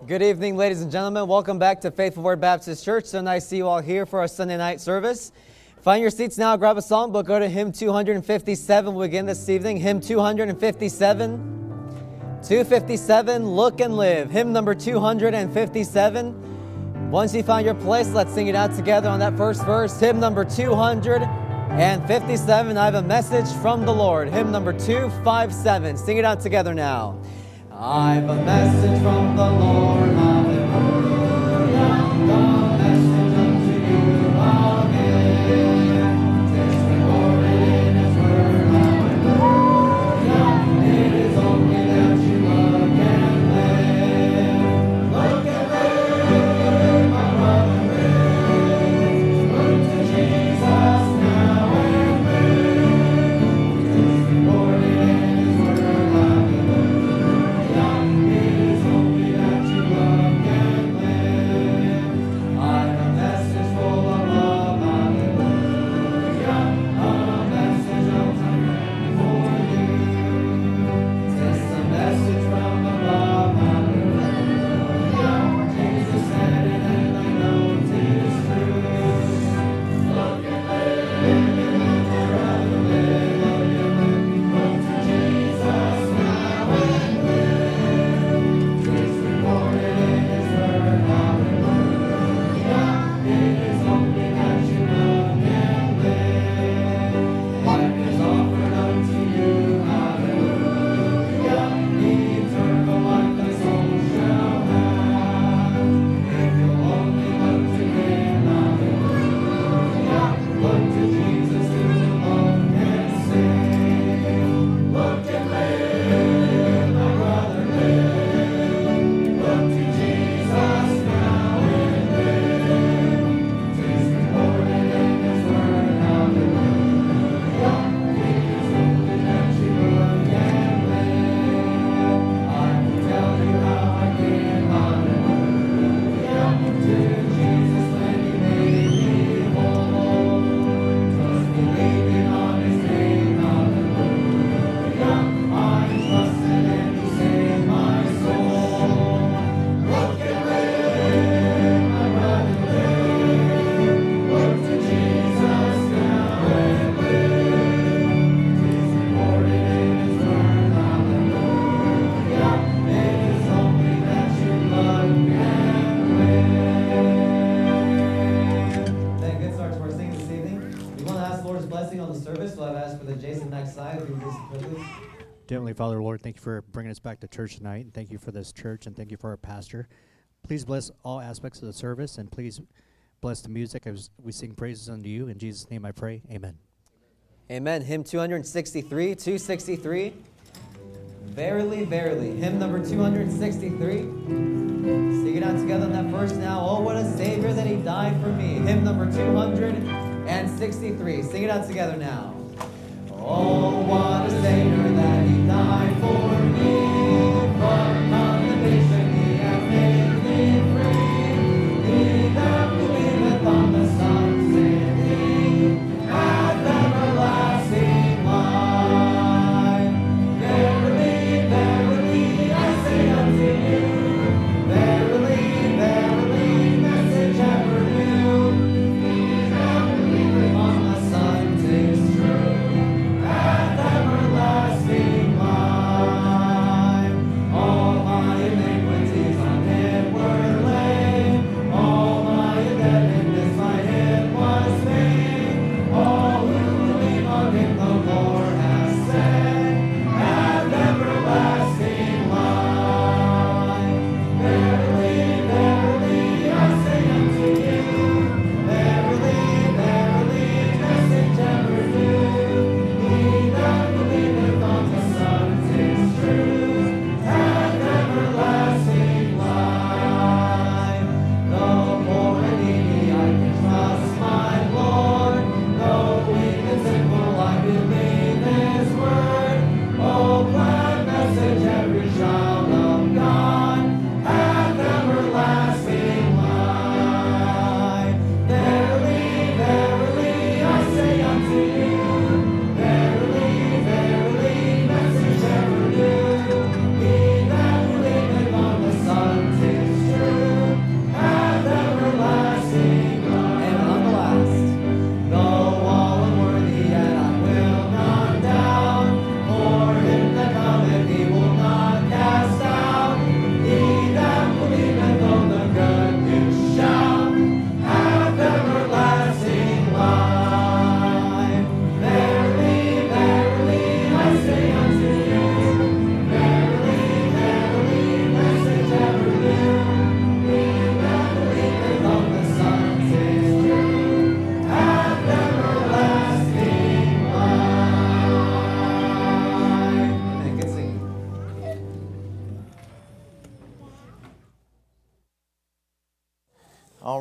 Good evening, ladies and gentlemen. Welcome back to Faithful Word Baptist Church. So nice to see you all here for our Sunday night service. Find your seats now, grab a songbook, go to hymn 257. We'll begin this evening. Hymn 257. 257, Look and Live. Hymn number 257. Once you find your place, let's sing it out together on that first verse. Hymn number 257, I have a message from the Lord. Hymn number 257. Sing it out together now. I have a message from the Lord, hallelujah, the message unto you I'll give. Tis recorded in His word, hallelujah, it is only that you look and live. Look and live, my brother, live. Look to Jesus now and live. Tis recorded in His word, hallelujah. Heavenly Father, Lord, thank you for bringing us back to church tonight, and thank you for this church, and thank you for our pastor. Please bless all aspects of the service, and please bless the music as we sing praises unto you. In Jesus' name I pray, amen. Amen. Hymn 263, 263. Verily, verily. Hymn number 263. Sing it out together on that verse now. Oh, what a Savior that He died for me. Hymn number 263. Sing it out together now. Oh, what a Savior that He died for me. From condemnation He hath made me free. He that believeth on the Son, saith He, hath everlasting life. Verily, verily, I say unto you, verily, verily, message ever new. He that believeth on the Son, 'tis true, hath everlasting life.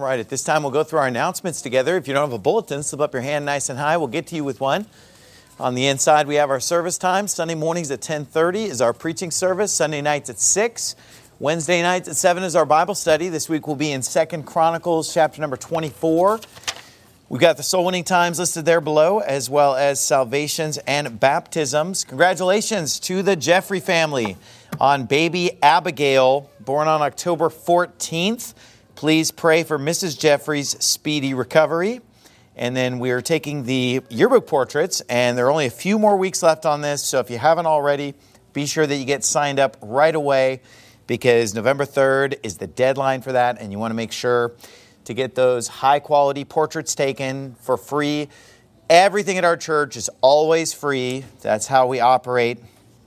right, at this time we'll go through our announcements together. If you don't have a bulletin, slip up your hand nice and high. We'll get to you with one. On the inside, we have our service time. Sunday mornings at 10:30 is our preaching service. Sunday nights at 6. Wednesday nights at 7 is our Bible study. This week we'll be in 2 Chronicles chapter number 24. We've got the soul winning times listed there below, as well as salvations and baptisms. Congratulations to the Jeffrey family on baby Abigail, born on October 14th. Please pray for Mrs. Jeffrey's speedy recovery. And then we're taking the yearbook portraits, and there are only a few more weeks left on this. So if you haven't already, be sure that you get signed up right away, because November 3rd is the deadline for that, and you want to make sure to get those high-quality portraits taken for free. Everything at our church is always free. That's how we operate.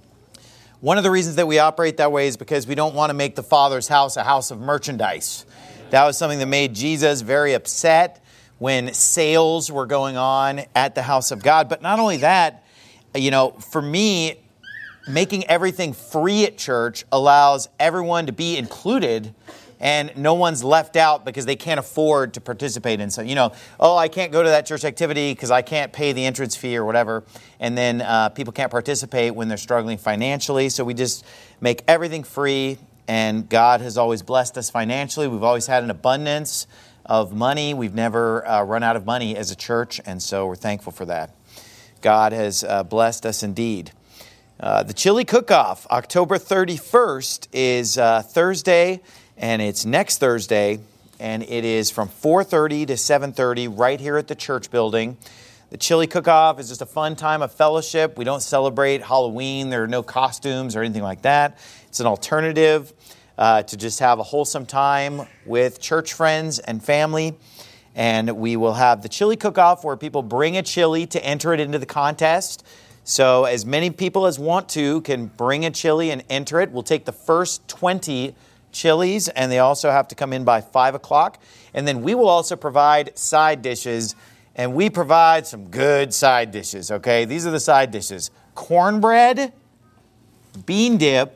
One of the reasons that we operate that way is because we don't want to make the Father's house a house of merchandise. That was something that made Jesus very upset when sales were going on at the house of God. But not only that, for me, making everything free at church allows everyone to be included, and no one's left out because they can't afford to participate in. So, I can't go to that church activity because I can't pay the entrance fee or whatever. And then people can't participate when they're struggling financially. So we just make everything free, and God has always blessed us financially. We've always had an abundance of money. We've never run out of money as a church, and so we're thankful for that. God has blessed us indeed. The Chili Cook-Off, October 31st, is Thursday, and it's next Thursday, and it is from 4:30 to 7:30 right here at the church building. The Chili Cook-Off is just a fun time of fellowship. We don't celebrate Halloween. There are no costumes or anything like that. It's an alternative to just have a wholesome time with church friends and family. And we will have the Chili Cook-Off where people bring a chili to enter it into the contest. So as many people as want to can bring a chili and enter it. We'll take the first 20 chilies, and they also have to come in by 5 o'clock. And then we will also provide side dishes, and we provide some good side dishes, okay? These are the side dishes: cornbread, bean dip,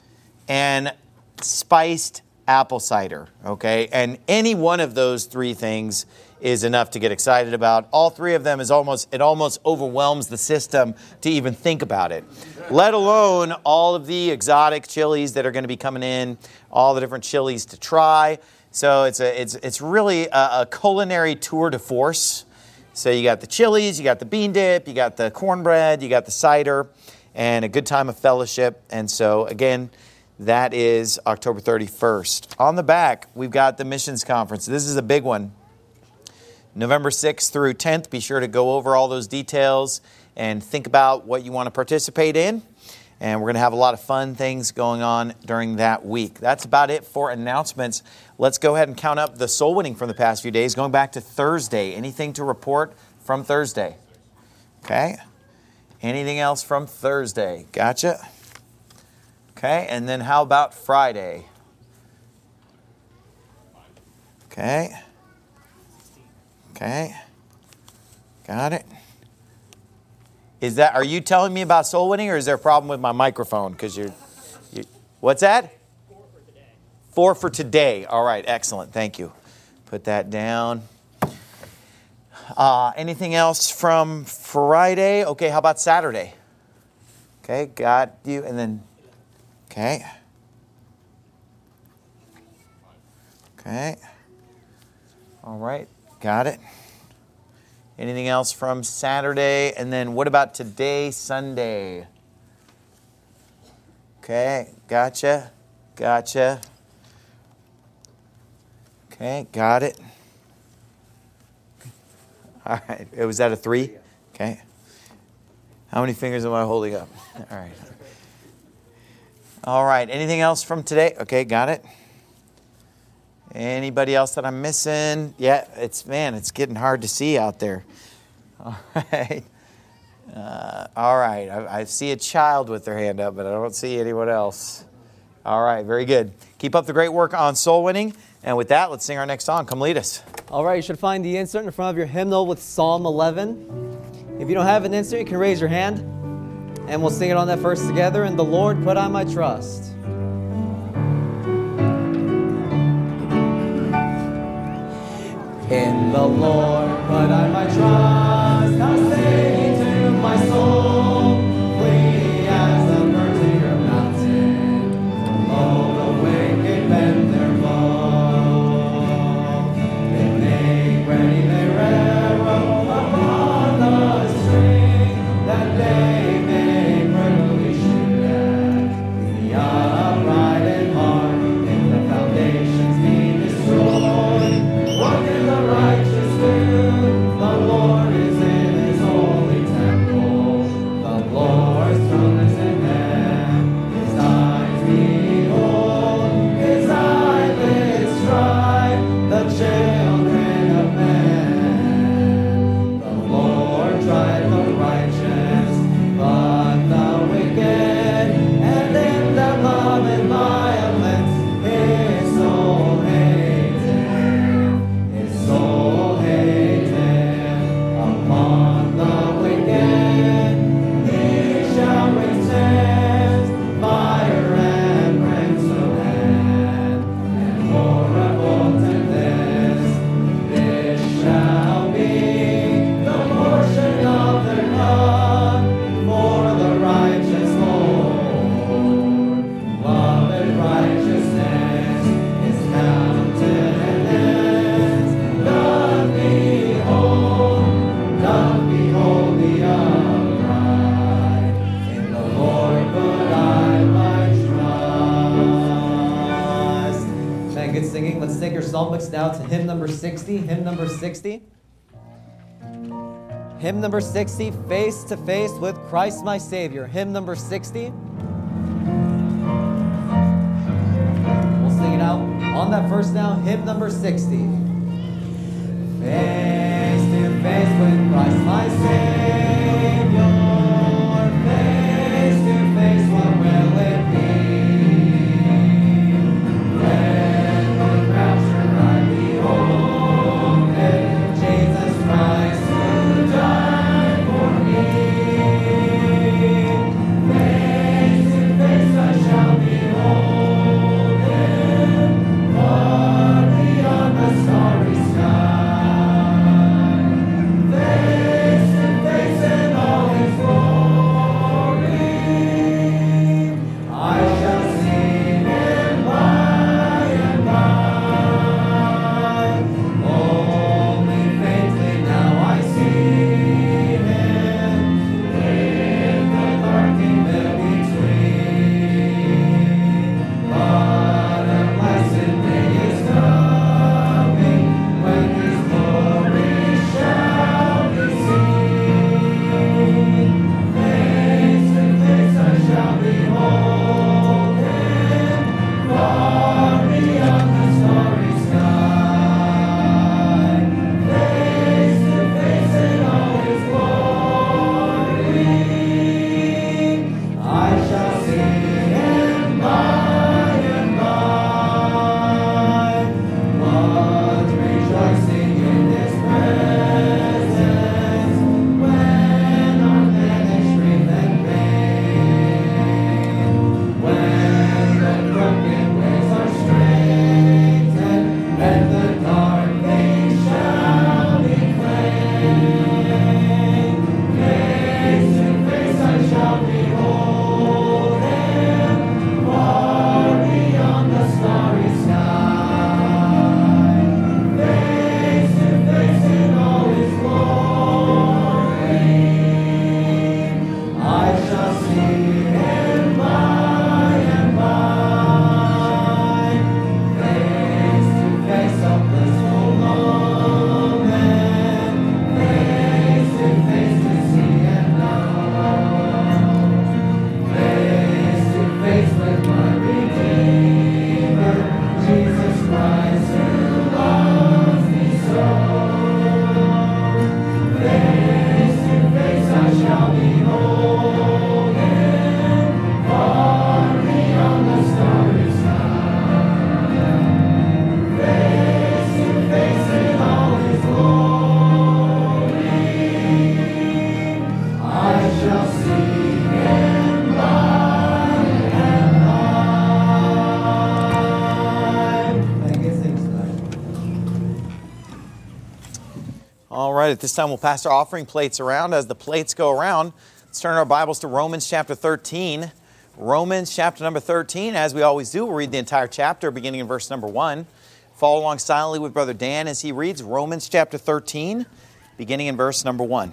and spiced apple cider, okay? And any one of those three things is enough to get excited about. All three of them it almost overwhelms the system to even think about it, let alone all of the exotic chilies that are going to be coming in, all the different chilies to try. So it's really a culinary tour de force. So you got the chilies, you got the bean dip, you got the cornbread, you got the cider, and a good time of fellowship. And so again, that is October 31st. On the back, we've got the missions conference. This is a big one. November 6th through 10th. Be sure to go over all those details and think about what you want to participate in. And we're going to have a lot of fun things going on during that week. That's about it for announcements. Let's go ahead and count up the soul winning from the past few days. Going back to Thursday. Anything to report from Thursday? Okay. Anything else from Thursday? Gotcha. Okay, and then how about Friday? Okay. Okay. Got it. Are you telling me about soul winning, or is there a problem with my microphone? Because you what's that? 4 for today. 4 for today. All right, excellent. Thank you. Put that down. Anything else from Friday? Okay, how about Saturday? Okay, got you. And then okay. Okay. All right. Got it. Anything else from Saturday? And then what about today, Sunday? Okay. Gotcha. Gotcha. Okay. Got it. All right. Was that a 3? Okay. How many fingers am I holding up? All right. All right. Anything else from today? Okay, got it. Anybody else that I'm missing? Yeah, it's getting hard to see out there. All right. All right. I see a child with their hand up, but I don't see anyone else. All right. Very good. Keep up the great work on soul winning. And with that, let's sing our next song. Come lead us. All right. You should find the insert in front of your hymnal with Psalm 11. If you don't have an insert, you can raise your hand. And we'll sing it on that verse together. In the Lord put I my trust. In the Lord put I my trust, how say to my soul, flee as the birds in your mountain, for lo, the wicked bend their bow. They make ready their arrow upon the string, that they may privily shoot at the upright and heart, if the foundations be destroyed. What can the righteous do? The Lord is in his holy temple. The Lord's throne is in heaven. His eyes behold, his eyelids strive the children of men. The Lord tried the righteous, but the wicked, and them that love and violence, his soul hated. His soul hated. Upon the wicked he shall bring snares, fire and brimstone, and horrible tempest. This shall be the portion of their God, for the righteous Lord. Love and righteousness is countenance. Doth behold the upright. In the Lord put I my trust. Man, good singing. Let's take your songbooks now to hymn number 60. Hymn number 60. Hymn number 60, Face to Face with Christ my Savior. Hymn number 60. We'll sing it out on that verse now. Hymn number 60. Face to face with Christ my Savior. Face to face, what will it be? When with rapture I behold him, Jesus Christ who died for me. Face to face I shall behold him, far beyond the starry sky. Face right, at this time we'll pass our offering plates around. As the plates go around, let's turn our Bibles to Romans chapter 13. Romans chapter number 13. As we always do, we'll read the entire chapter beginning in verse number 1. Follow along silently with Brother Dan as he reads Romans chapter 13, beginning in verse number 1.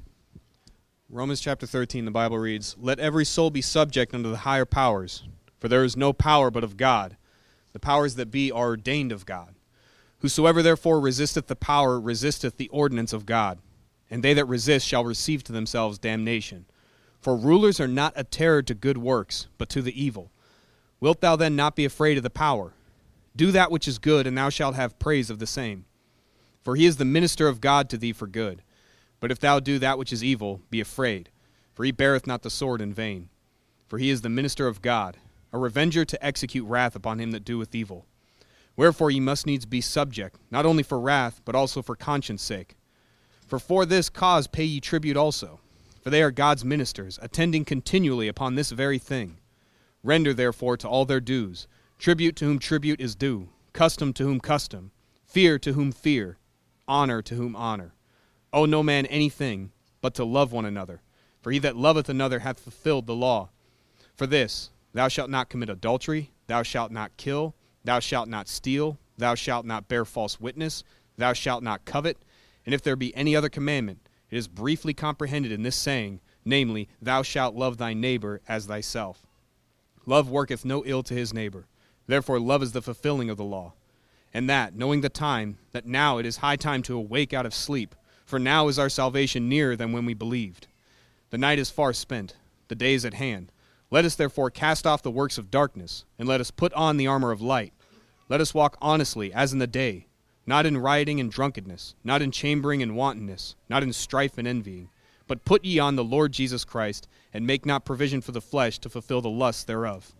Romans chapter 13, the Bible reads, "Let every soul be subject unto the higher powers, for there is no power but of God. The powers that be are ordained of God. Whosoever therefore resisteth the power resisteth the ordinance of God, and they that resist shall receive to themselves damnation. For rulers are not a terror to good works, but to the evil. Wilt thou then not be afraid of the power? Do that which is good, and thou shalt have praise of the same. For he is the minister of God to thee for good. But if thou do that which is evil, be afraid, for he beareth not the sword in vain. For he is the minister of God, a revenger to execute wrath upon him that doeth evil. Wherefore ye must needs be subject, not only for wrath, but also for conscience sake. For this cause pay ye tribute also, for they are God's ministers, attending continually upon this very thing. Render therefore to all their dues, tribute to whom tribute is due, custom to whom custom, fear to whom fear, honor to whom honor. Owe no man anything, but to love one another. For he that loveth another hath fulfilled the law. For this, thou shalt not commit adultery, thou shalt not kill, thou shalt not steal, thou shalt not bear false witness, thou shalt not covet. And if there be any other commandment, it is briefly comprehended in this saying, namely, thou shalt love thy neighbor as thyself. Love worketh no ill to his neighbor. Therefore love is the fulfilling of the law. And that, knowing the time, that now it is high time to awake out of sleep, for now is our salvation nearer than when we believed. The night is far spent, the day is at hand. Let us therefore cast off the works of darkness, and let us put on the armor of light. Let us walk honestly as in the day, not in rioting and drunkenness, not in chambering and wantonness, not in strife and envying. But put ye on the Lord Jesus Christ, and make not provision for the flesh to fulfill the lusts thereof."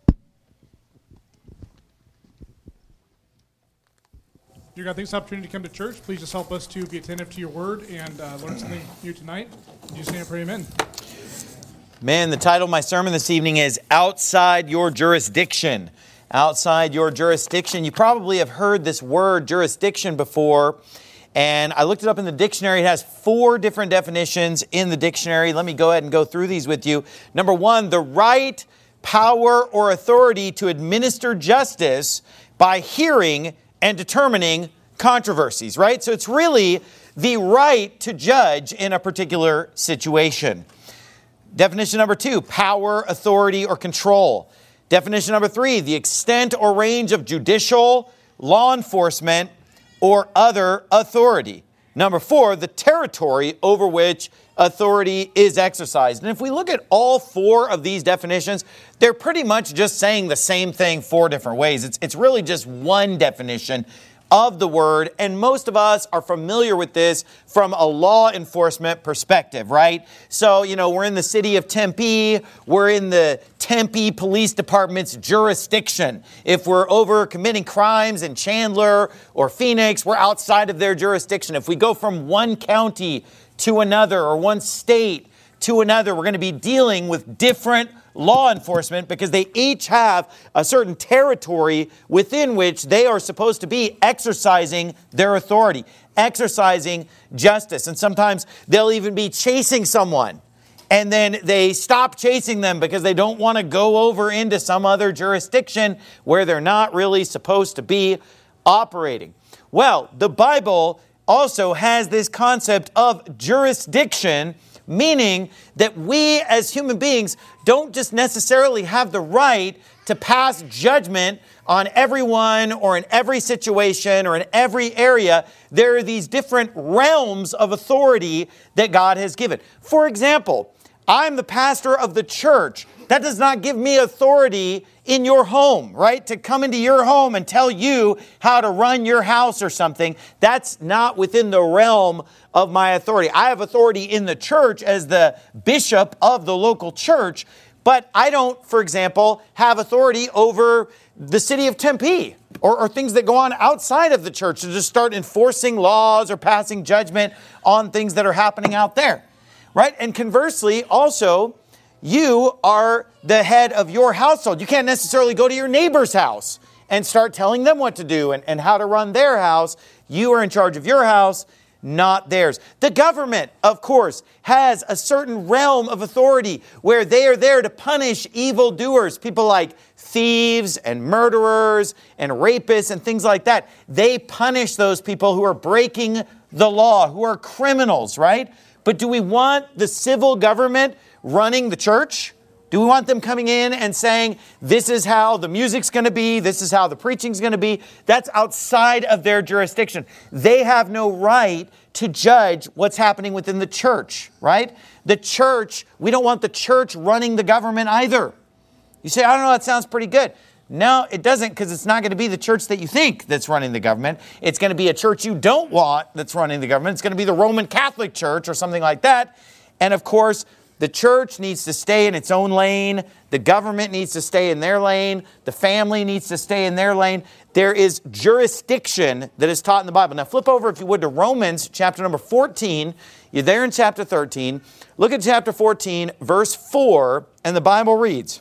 Dear God, thanks for the opportunity to come to church. Please just help us to be attentive to your word and learn something new tonight. In Jesus' name I pray, amen. Man, the title of my sermon this evening is Outside Your Jurisdiction. Outside your jurisdiction. You probably have heard this word jurisdiction before, and I looked it up in the dictionary. It has 4 different definitions in the dictionary. Let me go ahead and go through these with you. Number 1, the right, power, or authority to administer justice by hearing and determining controversies, right? So it's really the right to judge in a particular situation. Definition number 2, power, authority, or control. Definition number 3, the extent or range of judicial, law enforcement, or other authority. Number 4, the territory over which authority is exercised. And if we look at all 4 of these definitions, they're pretty much just saying the same thing 4 different ways. It's really just one definition of the word, and most of us are familiar with this from a law enforcement perspective, right? So, we're in the city of Tempe, we're in the Tempe Police Department's jurisdiction. If we're over committing crimes in Chandler or Phoenix, we're outside of their jurisdiction. If we go from one county to another or one state to another, we're going to be dealing with different law enforcement because they each have a certain territory within which they are supposed to be exercising their authority, exercising justice. And sometimes they'll even be chasing someone, and then they stop chasing them because they don't want to go over into some other jurisdiction where they're not really supposed to be operating. Well, the Bible also has this concept of jurisdiction, meaning that we as human beings don't just necessarily have the right to pass judgment on everyone or in every situation or in every area. There are these different realms of authority that God has given. For example, I'm the pastor of the church. That does not give me authority in your home, right? To come into your home and tell you how to run your house or something. That's not within the realm of my authority. I have authority in the church as the bishop of the local church, but I don't, for example, have authority over the city of Tempe or things that go on outside of the church to just start enforcing laws or passing judgment on things that are happening out there, right? And conversely, also, you are the head of your household. You can't necessarily go to your neighbor's house and start telling them what to do and how to run their house. You are in charge of your house. not theirs. The government, of course, has a certain realm of authority where they are there to punish evildoers, people like thieves and murderers and rapists and things like that. They punish those people who are breaking the law, who are criminals, right? But do we want the civil government running the church? Do we want them coming in and saying, this is how the music's going to be, this is how the preaching's going to be? That's outside of their jurisdiction. They have no right to judge what's happening within the church, right? The church, we don't want the church running the government either. You say, I don't know, that sounds pretty good. No, it doesn't, because it's not going to be the church that you think that's running the government. It's going to be a church you don't want that's running the government. It's going to be the Roman Catholic Church or something like that. And of course, the church needs to stay in its own lane. The government needs to stay in their lane. The family needs to stay in their lane. There is jurisdiction that is taught in the Bible. Now flip over, if you would, to Romans chapter number 14. You're there in chapter 13. Look at chapter 14, verse 4, and the Bible reads,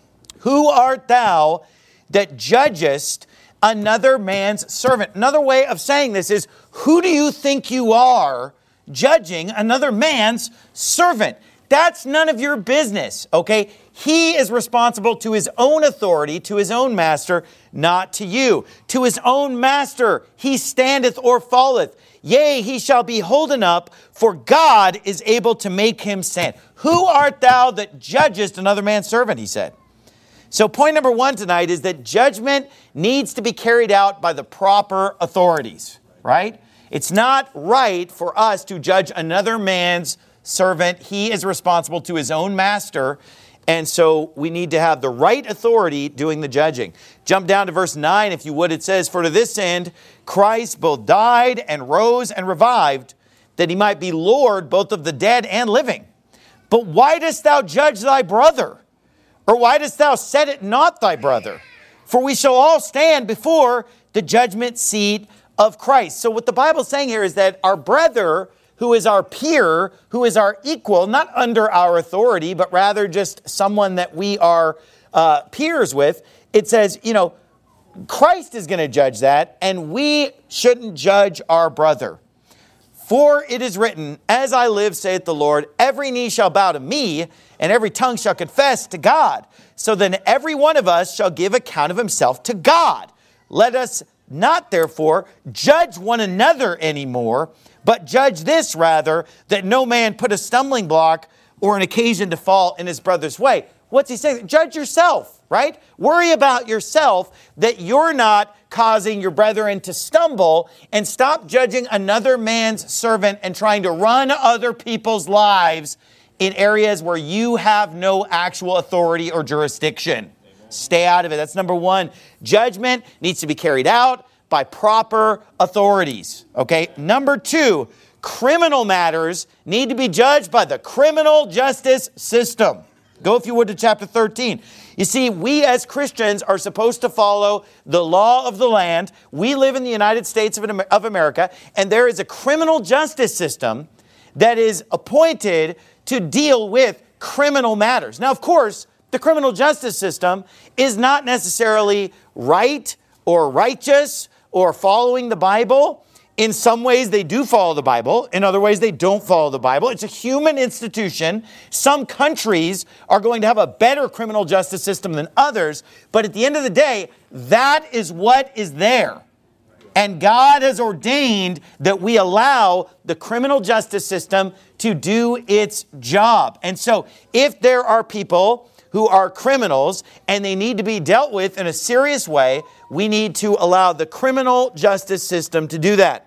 Who art thou that judgest another man's servant? Another way of saying this is, who do you think you are judging another man's servant? That's none of your business, okay? He is responsible to his own authority, to his own master, not to you. To his own master he standeth or falleth. Yea, he shall be holden up, for God is able to make him stand. Who art thou that judgest another man's servant, he said. So point number one tonight is that judgment needs to be carried out by the proper authorities, right? It's not right for us to judge another man's servant. He is responsible to his own master. And so we need to have the right authority doing the judging. Jump down to verse 9, if you would. It says, For to this end Christ both died and rose and revived, that he might be Lord both of the dead and living. But why dost thou judge thy brother? Or why dost thou set it not thy brother? For we shall all stand before the judgment seat of Christ. So what the Bible's saying here is that our brother, who is our peer, who is our equal, not under our authority, but rather just someone that we are peers with, it says, Christ is going to judge that, and we shouldn't judge our brother. For it is written, As I live, saith the Lord, every knee shall bow to me, and every tongue shall confess to God. So then every one of us shall give account of himself to God. Let us not, therefore, judge one another anymore, but judge this rather, that no man put a stumbling block or an occasion to fall in his brother's way. What's he saying? Judge yourself, right? Worry about yourself, that you're not causing your brethren to stumble, and stop judging another man's servant and trying to run other people's lives in areas where you have no actual authority or jurisdiction. Stay out of it. That's number one. Judgment needs to be carried out by proper authorities. Okay. Number two, criminal matters need to be judged by the criminal justice system. Go, if you would, to chapter 13. You see, we as Christians are supposed to follow the law of the land. We live in the United States of America, and there is a criminal justice system that is appointed to deal with criminal matters. Now, of course, the criminal justice system is not necessarily right or righteous or following the Bible. In some ways, they do follow the Bible. In other ways, they don't follow the Bible. It's a human institution. Some countries are going to have a better criminal justice system than others. But at the end of the day, that is what is there. And God has ordained that we allow the criminal justice system to do its job. And so if there are people who are criminals and they need to be dealt with in a serious way, we need to allow the criminal justice system to do that.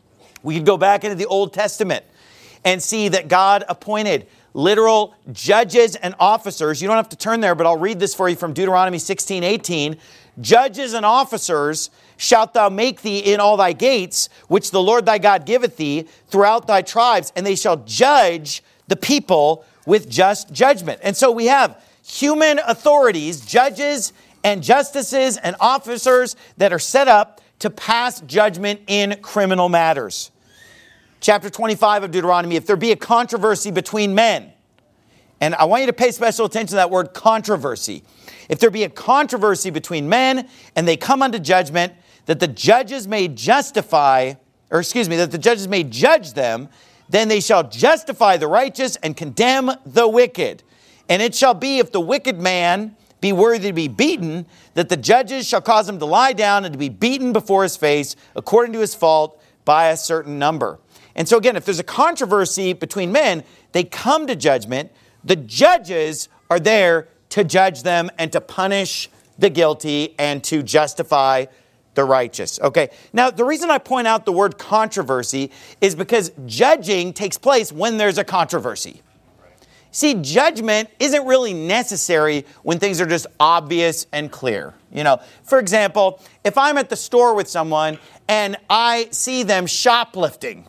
We could go back into the Old Testament and see that God appointed literal judges and officers. You don't have to turn there, but I'll read this for you from Deuteronomy 16:18. Judges and officers shalt thou make thee in all thy gates, which the Lord thy God giveth thee throughout thy tribes, and they shall judge the people with just judgment. And so we have human authorities, judges and justices and officers that are set up to pass judgment in criminal matters. Chapter 25 of Deuteronomy, if there be a controversy between men, and I want you to pay special attention to that word controversy. If there be a controversy between men and they come unto judgment, that the judges may justify that the judges may judge them, then they shall justify the righteous and condemn the wicked. And it shall be, if the wicked man be worthy to be beaten, that the judges shall cause him to lie down and to be beaten before his face, according to his fault, by a certain number. And so again, if there's a controversy between men, they come to judgment. The judges are there to judge them and to punish the guilty and to justify the righteous. Okay, now the reason I point out the word controversy is because judging takes place when there's a controversy. See, judgment isn't really necessary when things are just obvious and clear. For example, if I'm at the store with someone and I see them shoplifting,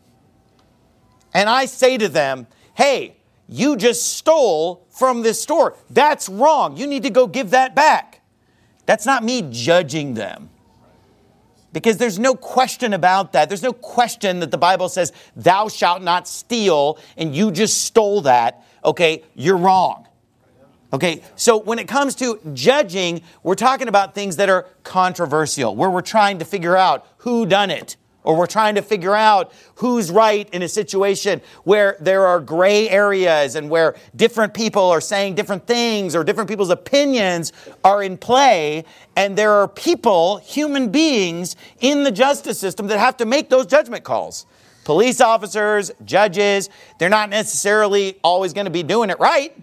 and I say to them, hey, you just stole from this store. That's wrong. You need to go give that back. That's not me judging them. Because there's no question about that. There's no question that the Bible says, thou shalt not steal, and you just stole that. Okay, you're wrong. Okay, so when it comes to judging, we're talking about things that are controversial, where we're trying to figure out who done it, or we're trying to figure out who's right in a situation where there are gray areas and where different people are saying different things or different people's opinions are in play. And there are people, human beings in the justice system that have to make those judgment calls. Police officers, judges, they're not necessarily always going to be doing it right,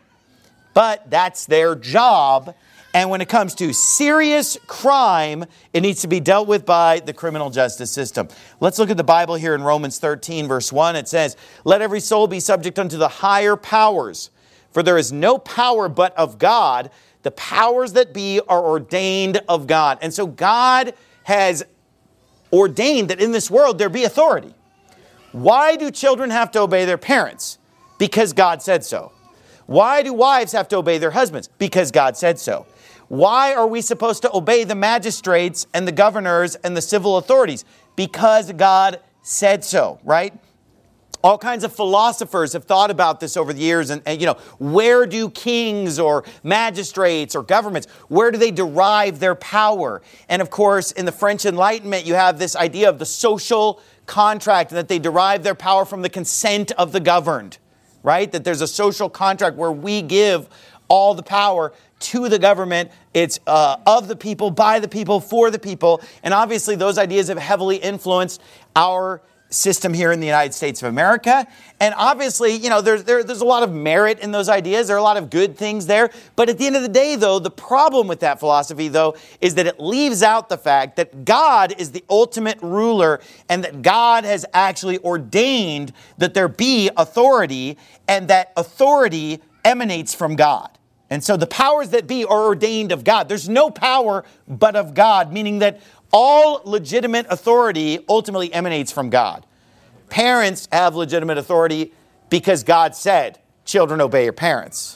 but that's their job. And when it comes to serious crime, it needs to be dealt with by the criminal justice system. Let's look at the Bible here in Romans 13, verse 1. It says, let every soul be subject unto the higher powers, for there is no power but of God. The powers that be are ordained of God. And so God has ordained that in this world there be authority. Why do children have to obey their parents? Because God said so. Why do wives have to obey their husbands? Because God said so. Why are we supposed to obey the magistrates and the governors and the civil authorities? Because God said so, right? All kinds of philosophers have thought about this over the years. And where do kings or magistrates or governments, where do they derive their power? And of course, in the French Enlightenment, you have this idea of the social contract, that they derive their power from the consent of the governed, right? That there's a social contract where we give all the power to the government. It's of the people, by the people, for the people. And obviously those ideas have heavily influenced our system here in the United States of America. And obviously, there's a lot of merit in those ideas. There are a lot of good things there. But at the end of the day, though, the problem with that philosophy, though, is that it leaves out the fact that God is the ultimate ruler and that God has actually ordained that there be authority, and that authority emanates from God. And so the powers that be are ordained of God. There's no power but of God, meaning that all legitimate authority ultimately emanates from God. Parents have legitimate authority because God said, children, obey your parents.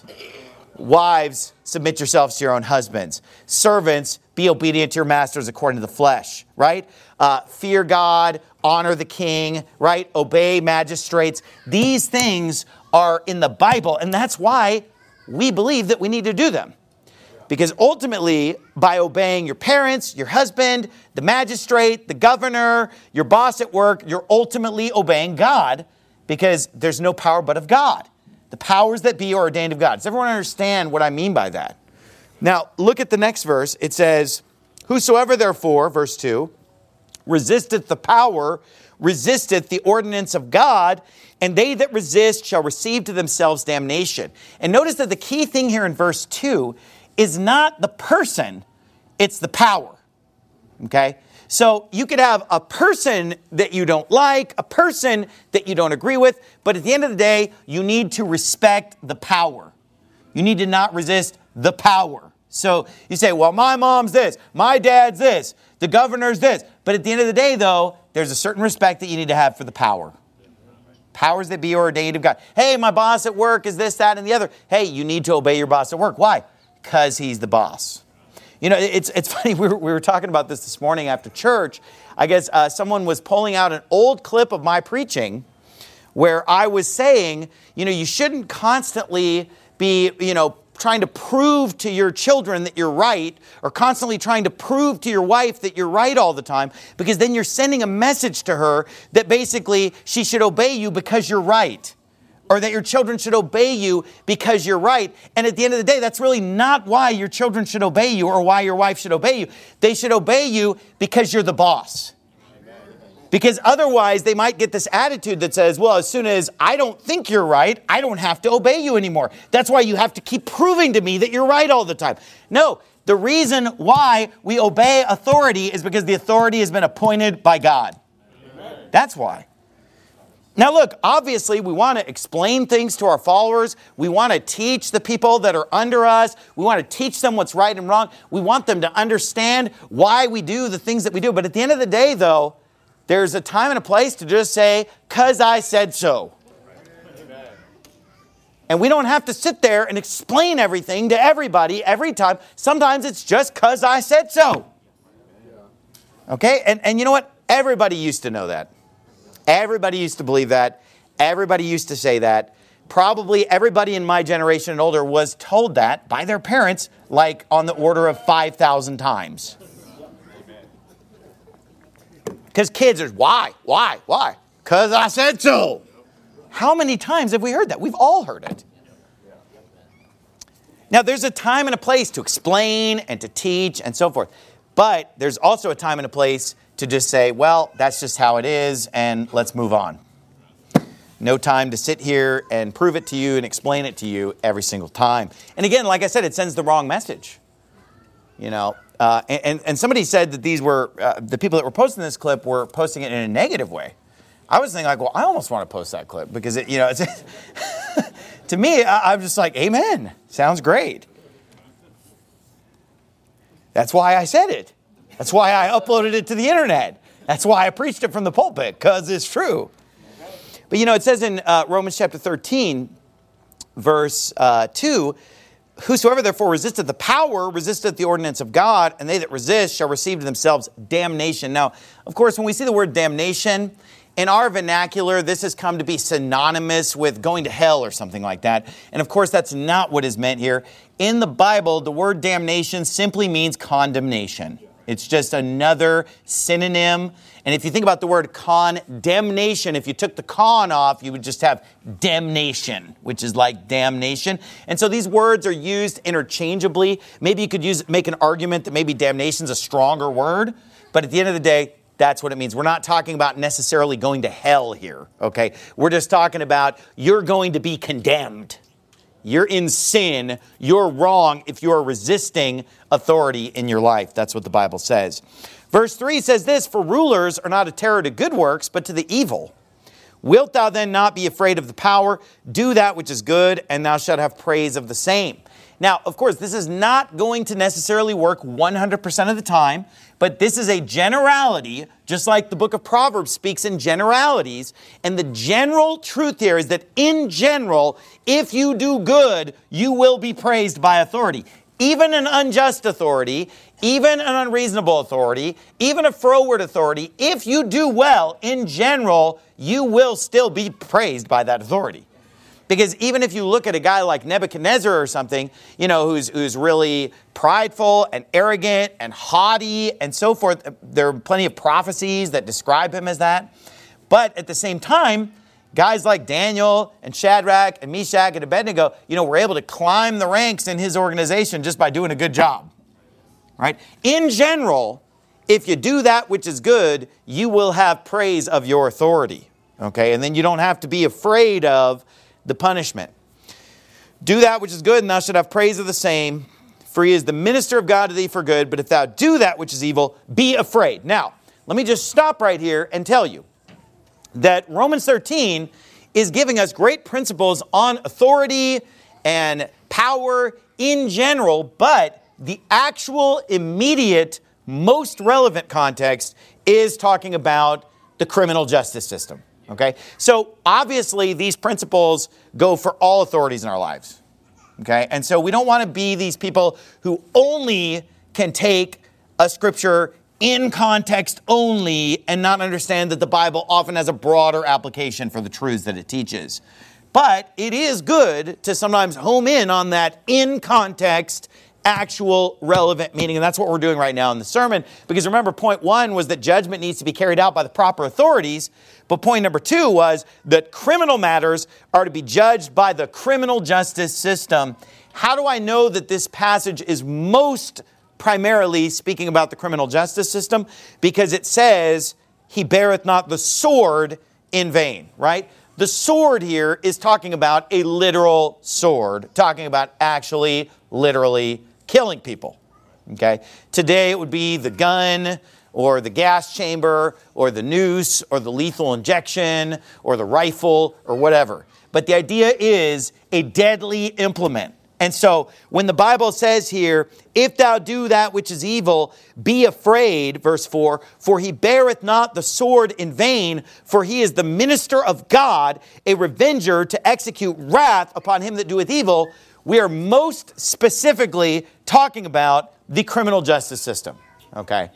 Wives, submit yourselves to your own husbands. Servants, be obedient to your masters according to the flesh, right? Fear God, honor the king, right? Obey magistrates. These things are in the Bible, and that's why we believe that we need to do them. Because ultimately, by obeying your parents, your husband, the magistrate, the governor, your boss at work, you're ultimately obeying God, because there's no power but of God. The powers that be are ordained of God. Does everyone understand what I mean by that? Now, look at the next verse. It says, whosoever therefore, verse 2, resisteth the power, resisteth the ordinance of God, and they that resist shall receive to themselves damnation. And notice that the key thing here in verse 2 is not the person, it's the power. Okay? So you could have a person that you don't like, a person that you don't agree with, but at the end of the day, you need to respect the power. You need to not resist the power. So you say, well, my mom's this, my dad's this, the governor's this. But at the end of the day, though, there's a certain respect that you need to have for the power. Powers that be ordained of God. Hey, my boss at work is this, that, and the other. Hey, you need to obey your boss at work. Why? Because he's the boss. It's funny, we were talking about this morning after church. I guess someone was pulling out an old clip of my preaching where I was saying, you shouldn't constantly be, trying to prove to your children that you're right, or constantly trying to prove to your wife that you're right all the time, because then you're sending a message to her that basically she should obey you because you're right, or that your children should obey you because you're right. And at the end of the day, that's really not why your children should obey you or why your wife should obey you. They should obey you because you're the boss. Because otherwise, they might get this attitude that says, well, as soon as I don't think you're right, I don't have to obey you anymore. That's why you have to keep proving to me that you're right all the time. No, the reason why we obey authority is because the authority has been appointed by God. Amen. That's why. Now look, obviously we want to explain things to our followers. We want to teach the people that are under us. We want to teach them what's right and wrong. We want them to understand why we do the things that we do. But at the end of the day, though, there's a time and a place to just say, 'cause I said so. Amen. And we don't have to sit there and explain everything to everybody every time. Sometimes it's just 'cause I said so. Okay? And you know what? Everybody used to know that. Everybody used to believe that. Everybody used to say that. Probably everybody in my generation and older was told that by their parents, like on the order of 5,000 times. Because kids are, why? 'Cause I said so. How many times have we heard that? We've all heard it. Now, there's a time and a place to explain and to teach and so forth. But there's also a time and a place to just say, well, that's just how it is, and let's move on. No time to sit here and prove it to you and explain it to you every single time. And again, like I said, it sends the wrong message. You know, and somebody said that these were, the people that were posting this clip were posting it in a negative way. I was thinking like, well, I almost want to post that clip because it, you know, it's to me, I'm just like, amen. Sounds great. That's why I said it. That's why I uploaded it to the internet. That's why I preached it from the pulpit, because it's true. But you know, it says in Romans chapter 13, verse 2, whosoever therefore resisteth the power, resisteth the ordinance of God, and they that resist shall receive to themselves damnation. Now, of course, when we see the word damnation, in our vernacular, this has come to be synonymous with going to hell or something like that. And of course, that's not what is meant here. In the Bible, the word damnation simply means condemnation. It's just another synonym. And if you think about the word condemnation, if you took the con off, you would just have damnation, which is like damnation. And so these words are used interchangeably. Maybe you could make an argument that maybe damnation's a stronger word. But at the end of the day, that's what it means. We're not talking about necessarily going to hell here, okay? We're just talking about you're going to be condemned. You're in sin. You're wrong if you're resisting authority in your life. That's what the Bible says. Verse 3 says this, for rulers are not a terror to good works, but to the evil. Wilt thou then not be afraid of the power? Do that which is good, and thou shalt have praise of the same. Now, of course, this is not going to necessarily work 100% of the time, but this is a generality, just like the book of Proverbs speaks in generalities. And the general truth here is that in general, if you do good, you will be praised by authority. Even an unjust authority, even an unreasonable authority, even a froward authority, if you do well, in general, you will still be praised by that authority. Because even if you look at a guy like Nebuchadnezzar or something, you know, who's really prideful and arrogant and haughty and so forth, there are plenty of prophecies that describe him as that. But at the same time, guys like Daniel and Shadrach and Meshach and Abednego, you know, were able to climb the ranks in his organization just by doing a good job. Right? In general, if you do that which is good, you will have praise of your authority. Okay? And then you don't have to be afraid of the punishment. Do that which is good, and thou shalt have praise of the same. For he is the minister of God to thee for good. But if thou do that which is evil, be afraid. Now, let me just stop right here and tell you that Romans 13 is giving us great principles on authority and power in general, but the actual immediate, most relevant context is talking about the criminal justice system. Okay, so obviously these principles go for all authorities in our lives. Okay, and so we don't want to be these people who only can take a scripture in context only and not understand that the Bible often has a broader application for the truths that it teaches. But it is good to sometimes home in on that in context, actual relevant meaning. And that's what we're doing right now in the sermon. Because remember, point one was that judgment needs to be carried out by the proper authorities. But point number two was that criminal matters are to be judged by the criminal justice system. How do I know that this passage is most primarily speaking about the criminal justice system? Because it says, he beareth not the sword in vain, right? The sword here is talking about a literal sword, talking about actually, literally killing people. Okay? Today it would be the gun or the gas chamber or the noose or the lethal injection or the rifle or whatever. But the idea is a deadly implement. And so when the Bible says here, if thou do that which is evil, be afraid, verse 4, for he beareth not the sword in vain, for he is the minister of God, a revenger to execute wrath upon him that doeth evil, we are most specifically talking about the criminal justice system. Okay?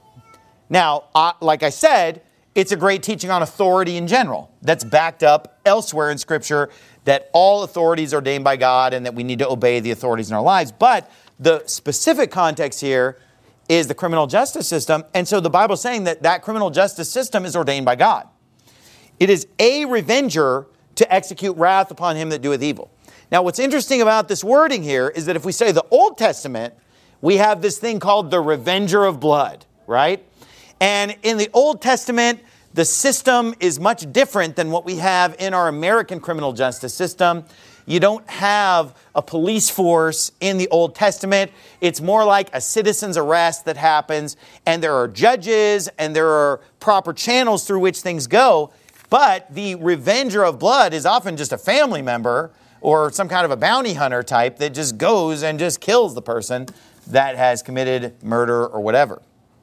Now, like I said, it's a great teaching on authority in general that's backed up elsewhere in Scripture, that all authorities are ordained by God and that we need to obey the authorities in our lives. But the specific context here is the criminal justice system. And so the Bible is saying that that criminal justice system is ordained by God. It is a revenger to execute wrath upon him that doeth evil. Now, what's interesting about this wording here is that if we say the Old Testament, we have this thing called the revenger of blood, right? And in the Old Testament, the system is much different than what we have in our American criminal justice system. You don't have a police force in the Old Testament. It's more like a citizen's arrest that happens, and there are judges and there are proper channels through which things go. But the revenger of blood is often just a family member or some kind of a bounty hunter type that just goes and just kills the person that has committed murder or whatever.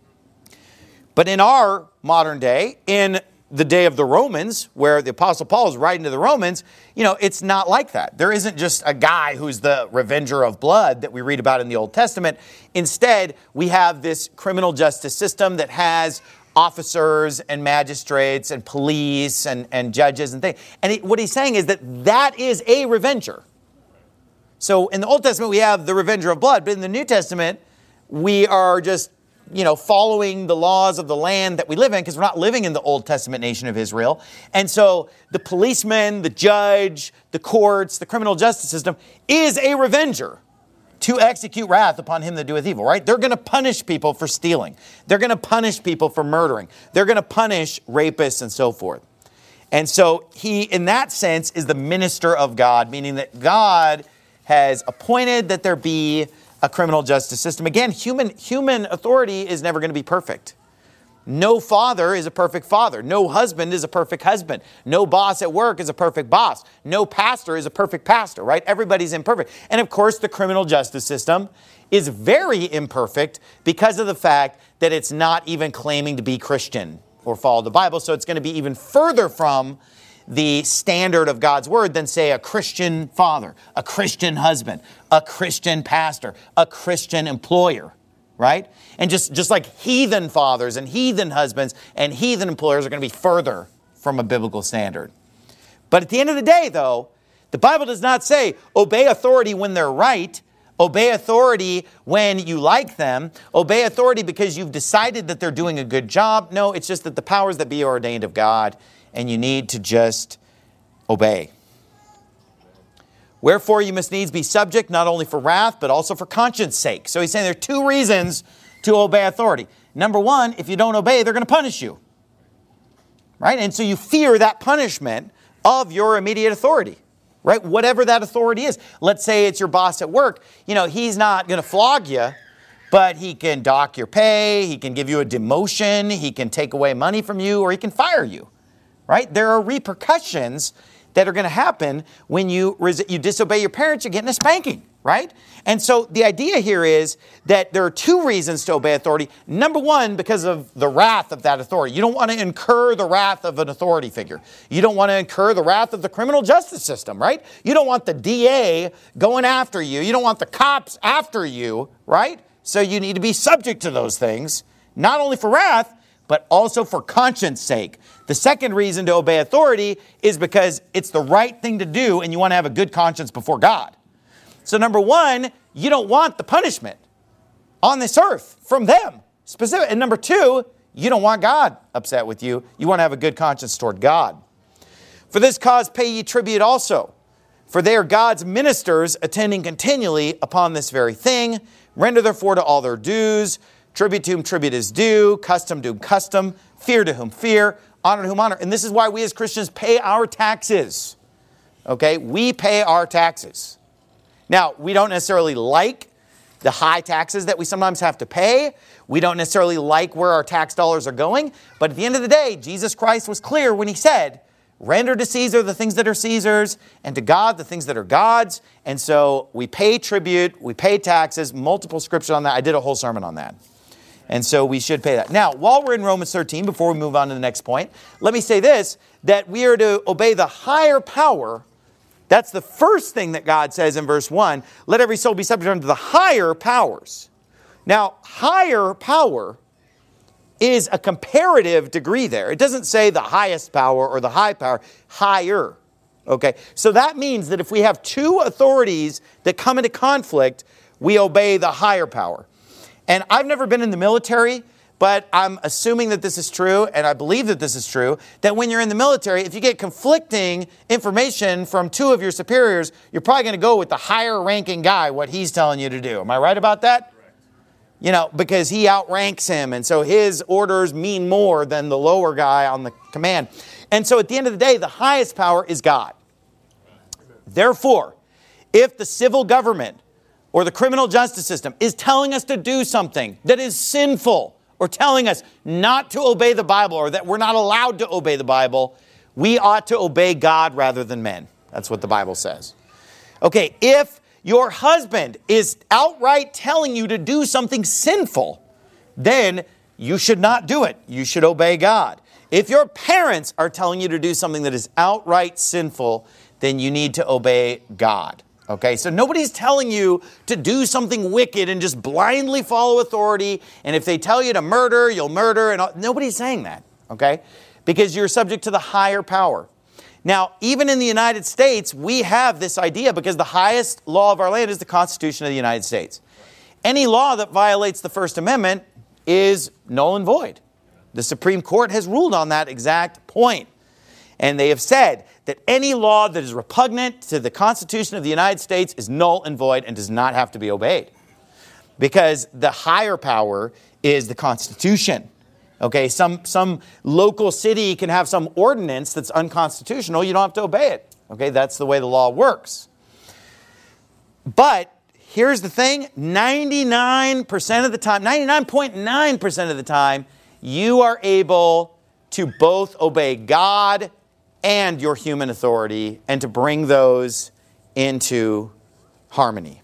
But in our modern day, in the day of the Romans, where the Apostle Paul is writing to the Romans, it's not like that. There isn't just a guy who's the revenger of blood that we read about in the Old Testament. Instead, we have this criminal justice system that has officers and magistrates and police and judges and things. And what he's saying is that is a revenger. So in the Old Testament, we have the revenger of blood, but in the New Testament, we are just following the laws of the land that we live in, because we're not living in the Old Testament nation of Israel. And so the policeman, the judge, the courts, the criminal justice system is a revenger to execute wrath upon him that doeth evil, right? They're going to punish people for stealing. They're going to punish people for murdering. They're going to punish rapists and so forth. And so he, in that sense, is the minister of God, meaning that God has appointed that there be a criminal justice system. Again, human authority is never going to be perfect. No father is a perfect father. No husband is a perfect husband. No boss at work is a perfect boss. No pastor is a perfect pastor, right? Everybody's imperfect. And of course, the criminal justice system is very imperfect because of the fact that it's not even claiming to be Christian or follow the Bible. So it's going to be even further from the standard of God's word than, say, a Christian father, a Christian husband, a Christian pastor, a Christian employer, right? And just like heathen fathers and heathen husbands and heathen employers are going to be further from a biblical standard. But at the end of the day, though, the Bible does not say obey authority when they're right, obey authority when you like them, obey authority because you've decided that they're doing a good job. No, it's just that the powers that be are ordained of God, and you need to just obey. Wherefore you must needs be subject, not only for wrath, but also for conscience sake. So he's saying there are two reasons to obey authority. Number one, if you don't obey, they're going to punish you. Right? And so you fear that punishment of your immediate authority. Right? Whatever that authority is. Let's say it's your boss at work. He's not going to flog you, but he can dock your pay, he can give you a demotion, he can take away money from you, or he can fire you. Right? There are repercussions that are going to happen when you disobey your parents. You're getting a spanking, right? And so the idea here is that there are two reasons to obey authority. Number one, because of the wrath of that authority. You don't want to incur the wrath of an authority figure. You don't want to incur the wrath of the criminal justice system, right? You don't want the DA going after you. You don't want the cops after you, right? So you need to be subject to those things, not only for wrath, but also for conscience sake. The second reason to obey authority is because it's the right thing to do and you want to have a good conscience before God. So number one, you don't want the punishment on this earth from them. Specific. And number two, you don't want God upset with you. You want to have a good conscience toward God. For this cause pay ye tribute also, for they are God's ministers, attending continually upon this very thing. Render therefore to all their dues. Tribute to whom tribute is due. Custom to whom custom. Fear to whom fear. Honor to whom honor. And this is why we as Christians pay our taxes. Okay? We pay our taxes. Now, we don't necessarily like the high taxes that we sometimes have to pay. We don't necessarily like where our tax dollars are going. But at the end of the day, Jesus Christ was clear when he said, render to Caesar the things that are Caesar's, and to God the things that are God's. And so we pay tribute, we pay taxes, multiple scriptures on that. I did a whole sermon on that. And so we should pay that. Now, while we're in Romans 13, before we move on to the next point, let me say this, that we are to obey the higher power. That's the first thing that God says in verse 1. Let every soul be subject unto the higher powers. Now, higher power is a comparative degree there. It doesn't say the highest power or the high power, higher. Okay, so that means that if we have two authorities that come into conflict, we obey the higher power. And I've never been in the military, but I'm assuming that this is true, and I believe that this is true, that when you're in the military, if you get conflicting information from two of your superiors, you're probably going to go with the higher ranking guy, what he's telling you to do. Am I right about that? You know, because he outranks him, and so his orders mean more than the lower guy on the command. And so at the end of the day, the highest power is God. Therefore, if the civil government or the criminal justice system is telling us to do something that is sinful, or telling us not to obey the Bible, or that we're not allowed to obey the Bible, we ought to obey God rather than men. That's what the Bible says. Okay, if your husband is outright telling you to do something sinful, then you should not do it. You should obey God. If your parents are telling you to do something that is outright sinful, then you need to obey God. Okay, so nobody's telling you to do something wicked and just blindly follow authority. And if they tell you to murder, you'll murder. And nobody's saying that, okay? Because you're subject to the higher power. Now, even in the United States, we have this idea because the highest law of our land is the Constitution of the United States. Any law that violates the First Amendment is null and void. The Supreme Court has ruled on that exact point. And they have said that any law that is repugnant to the Constitution of the United States is null and void and does not have to be obeyed. Because the higher power is the Constitution. Okay, some local city can have some ordinance that's unconstitutional. You don't have to obey it. Okay, that's the way the law works. But here's the thing, 99% of the time, 99.9% of the time, you are able to both obey God and your human authority, and to bring those into harmony.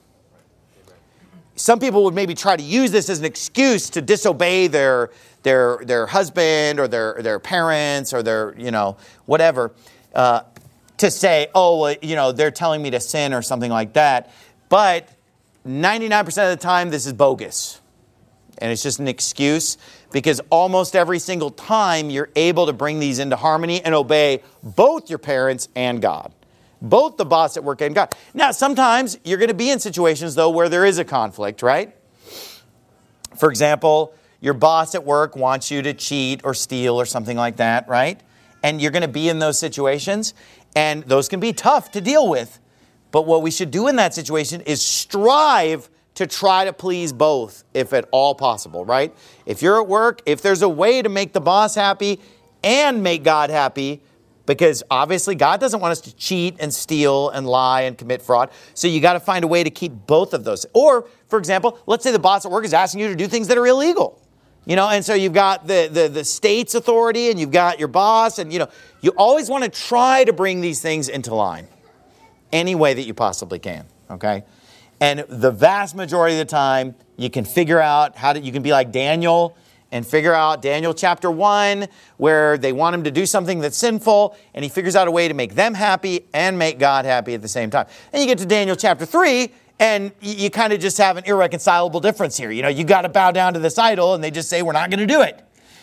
Some people would maybe try to use this as an excuse to disobey their husband or their parents or their, whatever, to say, they're telling me to sin or something like that. But 99% of the time, this is bogus. And it's just an excuse, because almost every single time you're able to bring these into harmony and obey both your parents and God. Both the boss at work and God. Now, sometimes you're going to be in situations, though, where there is a conflict, right? For example, your boss at work wants you to cheat or steal or something like that, right? And you're going to be in those situations, and those can be tough to deal with. But what we should do in that situation is strive to try to please both, if at all possible, right? If you're at work, if there's a way to make the boss happy and make God happy, because obviously God doesn't want us to cheat and steal and lie and commit fraud. So you got to find a way to keep both of those. Or, for example, let's say the boss at work is asking you to do things that are illegal. And so you've got the state's authority and you've got your boss, and you always want to try to bring these things into line any way that you possibly can, okay? And the vast majority of the time, you can figure out you can be like Daniel and figure out Daniel chapter 1, where they want him to do something that's sinful, and he figures out a way to make them happy and make God happy at the same time. And you get to Daniel chapter 3, and you kind of just have an irreconcilable difference here. You got to bow down to this idol, and they just say, we're not going to do it.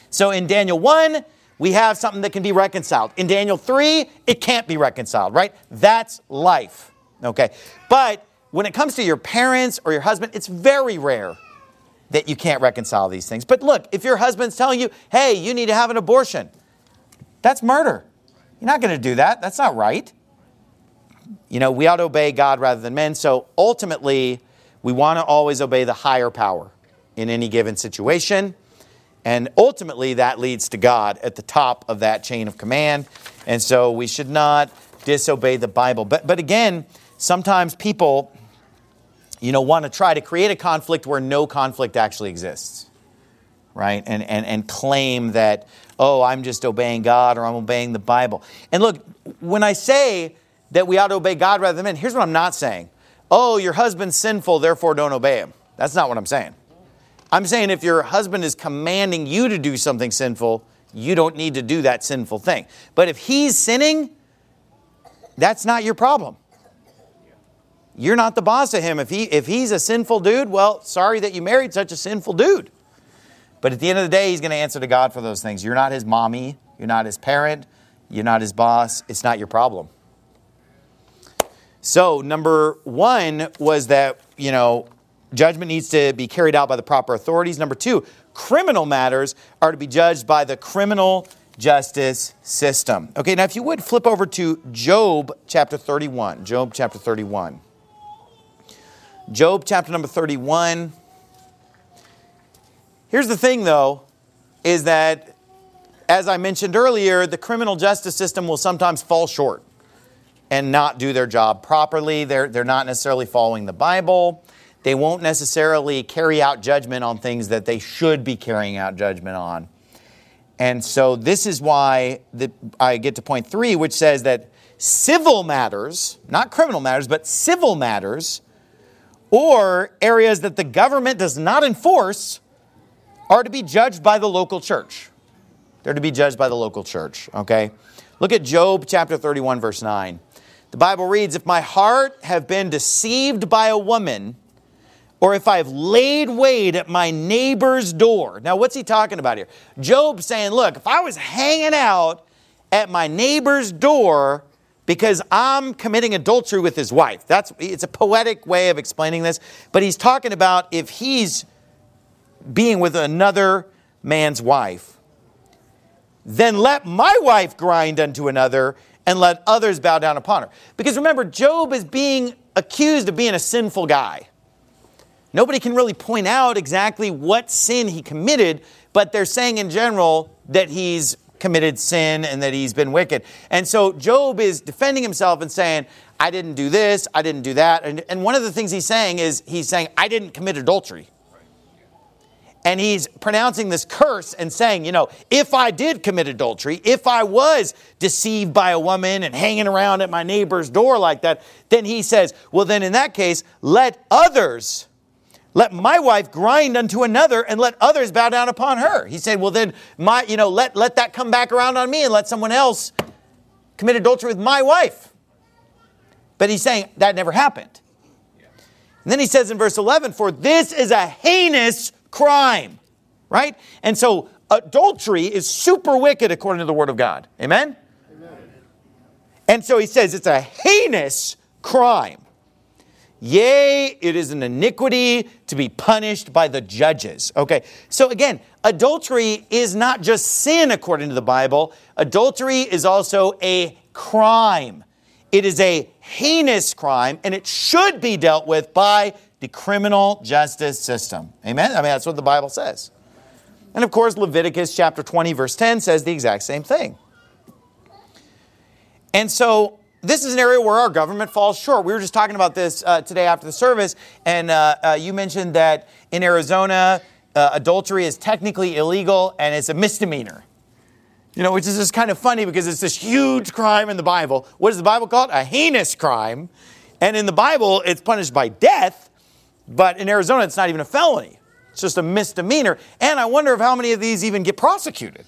So in Daniel 1, we have something that can be reconciled. In Daniel 3, it can't be reconciled, right? That's life, okay? But when it comes to your parents or your husband, it's very rare that you can't reconcile these things. But look, if your husband's telling you, hey, you need to have an abortion, that's murder. You're not going to do that. That's not right. You know, we ought to obey God rather than men. So ultimately, we want to always obey the higher power in any given situation. And ultimately, that leads to God at the top of that chain of command. And so we should not disobey the Bible. But again, sometimes people, want to try to create a conflict where no conflict actually exists, right? And claim that, oh, I'm just obeying God or I'm obeying the Bible. And look, when I say that we ought to obey God rather than men, here's what I'm not saying. Oh, your husband's sinful, therefore don't obey him. That's not what I'm saying. I'm saying if your husband is commanding you to do something sinful, you don't need to do that sinful thing. But if he's sinning, that's not your problem. You're not the boss of him. If he's a sinful dude, well, sorry that you married such a sinful dude. But at the end of the day, he's going to answer to God for those things. You're not his mommy. You're not his parent. You're not his boss. It's not your problem. So number 1 was that, judgment needs to be carried out by the proper authorities. Number 2, criminal matters are to be judged by the criminal justice system. Okay, now if you would flip over to Job chapter 31. Job chapter 31. Job chapter number 31. Here's the thing, though, is that, as I mentioned earlier, the criminal justice system will sometimes fall short and not do their job properly. They're not necessarily following the Bible. They won't necessarily carry out judgment on things that they should be carrying out judgment on. And so this is why I get to point 3, which says that civil matters, not criminal matters, but civil matters, or areas that the government does not enforce, are to be judged by the local church. They're to be judged by the local church, okay? Look at Job chapter 31, verse 9. The Bible reads, if my heart have been deceived by a woman, or if I've laid wait at my neighbor's door. Now, what's he talking about here? Job's saying, look, if I was hanging out at my neighbor's door because I'm committing adultery with his wife. It's a poetic way of explaining this. But he's talking about if he's being with another man's wife, then let my wife grind unto another and let others bow down upon her. Because remember, Job is being accused of being a sinful guy. Nobody can really point out exactly what sin he committed, but they're saying in general that he's committed sin and that he's been wicked. And so Job is defending himself and saying, I didn't do this, I didn't do that. And one of the things he's saying is, I didn't commit adultery. And he's pronouncing this curse and saying, if I did commit adultery, if I was deceived by a woman and hanging around at my neighbor's door like that, then he says, well, then in that case, let my wife grind unto another and let others bow down upon her. He said, well, then let that come back around on me and let someone else commit adultery with my wife. But he's saying that never happened. And then he says in verse 11, for this is a heinous crime, right? And so adultery is super wicked according to the Word of God. Amen? Amen. And so he says it's a heinous crime. Yea, it is an iniquity to be punished by the judges. Okay, so again, adultery is not just sin according to the Bible. Adultery is also a crime. It is a heinous crime, and it should be dealt with by the criminal justice system. Amen? That's what the Bible says. And of course, Leviticus chapter 20, verse 10 says the exact same thing. And so this is an area where our government falls short. We were just talking about this today after the service, and you mentioned that in Arizona, adultery is technically illegal and it's a misdemeanor. Which is just kind of funny because it's this huge crime in the Bible. What does the Bible call it? A heinous crime. And in the Bible, it's punished by death, but in Arizona, it's not even a felony. It's just a misdemeanor. And I wonder if how many of these even get prosecuted.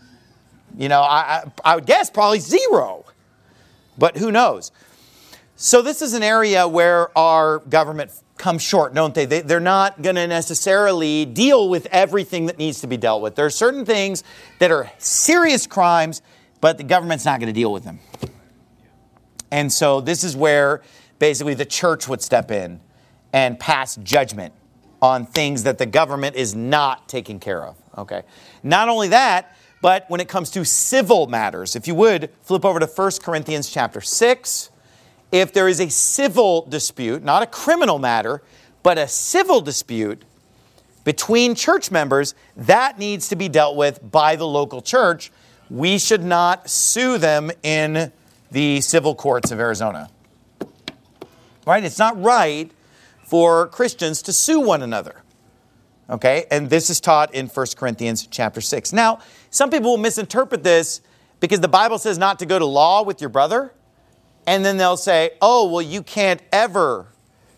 I would guess probably 0. But who knows? So this is an area where our government come short, don't they? They're not going to necessarily deal with everything that needs to be dealt with. There are certain things that are serious crimes, but the government's not going to deal with them. And so this is where basically the church would step in and pass judgment on things that the government is not taking care of. Okay. Not only that, but when it comes to civil matters, if you would flip over to 1 Corinthians chapter 6. If there is a civil dispute, not a criminal matter, but a civil dispute between church members, that needs to be dealt with by the local church. We should not sue them in the civil courts of Arizona. Right? It's not right for Christians to sue one another. Okay? And this is taught in 1 Corinthians chapter 6. Now, some people will misinterpret this because the Bible says not to go to law with your brother. And then they'll say, oh, well, you can't ever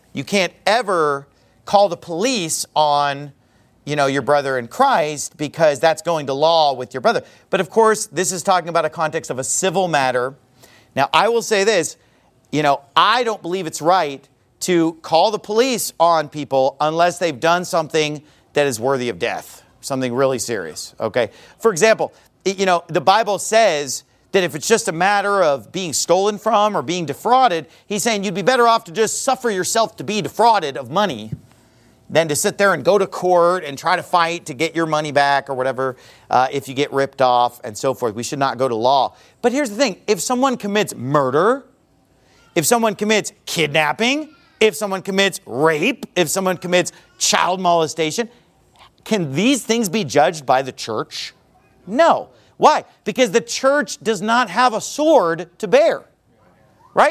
call the police on, your brother in Christ because that's going to law with your brother. But of course, this is talking about a context of a civil matter. Now, I will say this, I don't believe it's right to call the police on people unless they've done something that is worthy of death, something really serious, okay? For example, the Bible says that if it's just a matter of being stolen from or being defrauded, he's saying you'd be better off to just suffer yourself to be defrauded of money than to sit there and go to court and try to fight to get your money back or whatever if you get ripped off and so forth. We should not go to law. But here's the thing. If someone commits murder, if someone commits kidnapping, if someone commits rape, if someone commits child molestation, can these things be judged by the church? No. Why? Because the church does not have a sword to bear, right?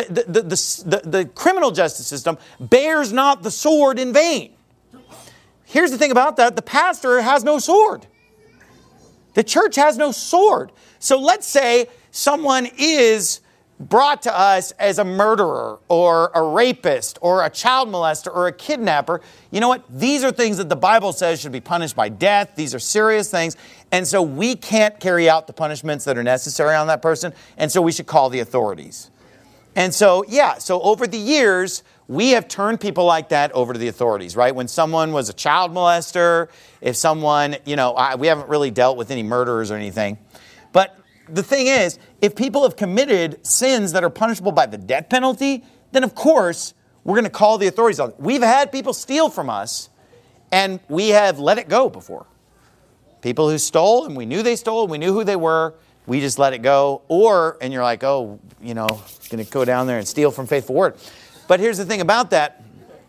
The criminal justice system bears not the sword in vain. Here's the thing about that. The pastor has no sword. The church has no sword. So let's say someone is brought to us as a murderer or a rapist or a child molester or a kidnapper. You know what? These are things that the Bible says should be punished by death. These are serious things. And so we can't carry out the punishments that are necessary on that person. And so we should call the authorities. And so, so over the years, we have turned people like that over to the authorities, right? When someone was a child molester, if someone, we haven't really dealt with any murderers or anything. But the thing is, if people have committed sins that are punishable by the death penalty, then of course, we're going to call the authorities on. We've had people steal from us, and we have let it go before. People who stole, and we knew they stole, and we knew who they were, we just let it go. And you're like, going to go down there and steal from Faithful Word. But here's the thing about that.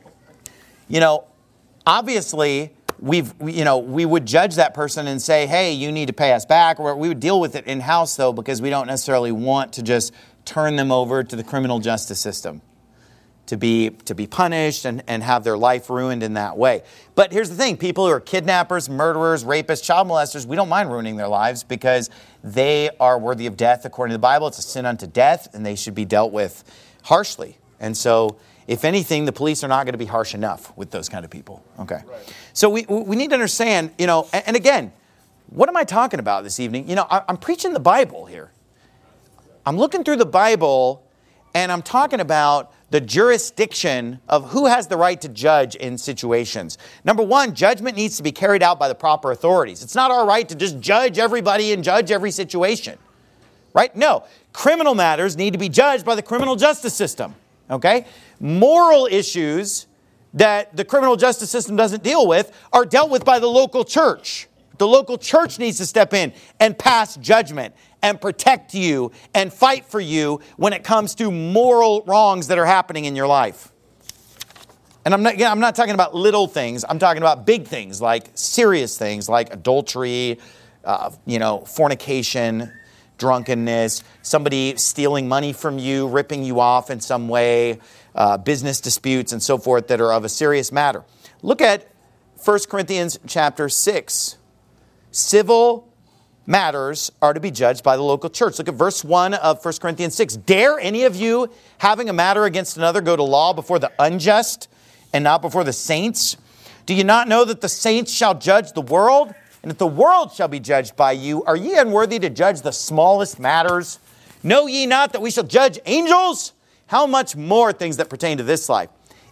Obviously, we would judge that person and say, hey, you need to pay us back. Or we would deal with it in-house, though, because we don't necessarily want to just turn them over to the criminal justice system to be punished and have their life ruined in that way. But here's the thing. People who are kidnappers, murderers, rapists, child molesters, we don't mind ruining their lives because they are worthy of death according to the Bible. It's a sin unto death, and they should be dealt with harshly. And so, if anything, the police are not going to be harsh enough with those kind of people. Okay. Right. So we need to understand, and again, what am I talking about this evening? I'm preaching the Bible here. I'm looking through the Bible, and I'm talking about the jurisdiction of who has the right to judge in situations. Number one, judgment needs to be carried out by the proper authorities. It's not our right to just judge everybody and judge every situation. Right? No. Criminal matters need to be judged by the criminal justice system. Okay? Moral issues that the criminal justice system doesn't deal with are dealt with by the local church. The local church needs to step in and pass judgment and protect you and fight for you when it comes to moral wrongs that are happening in your life. And I'm not talking about little things. I'm talking about big things, like serious things like adultery, fornication, drunkenness, somebody stealing money from you, ripping you off in some way, business disputes and so forth that are of a serious matter. Look at 1 Corinthians chapter 6. Civil matters are to be judged by the local church. Look at verse 1 of 1 Corinthians 6. Dare any of you, having a matter against another, go to law before the unjust and not before the saints? Do you not know that the saints shall judge the world? And if the world shall be judged by you, are ye unworthy to judge the smallest matters? Know ye not that we shall judge angels? How much more things that pertain to this life?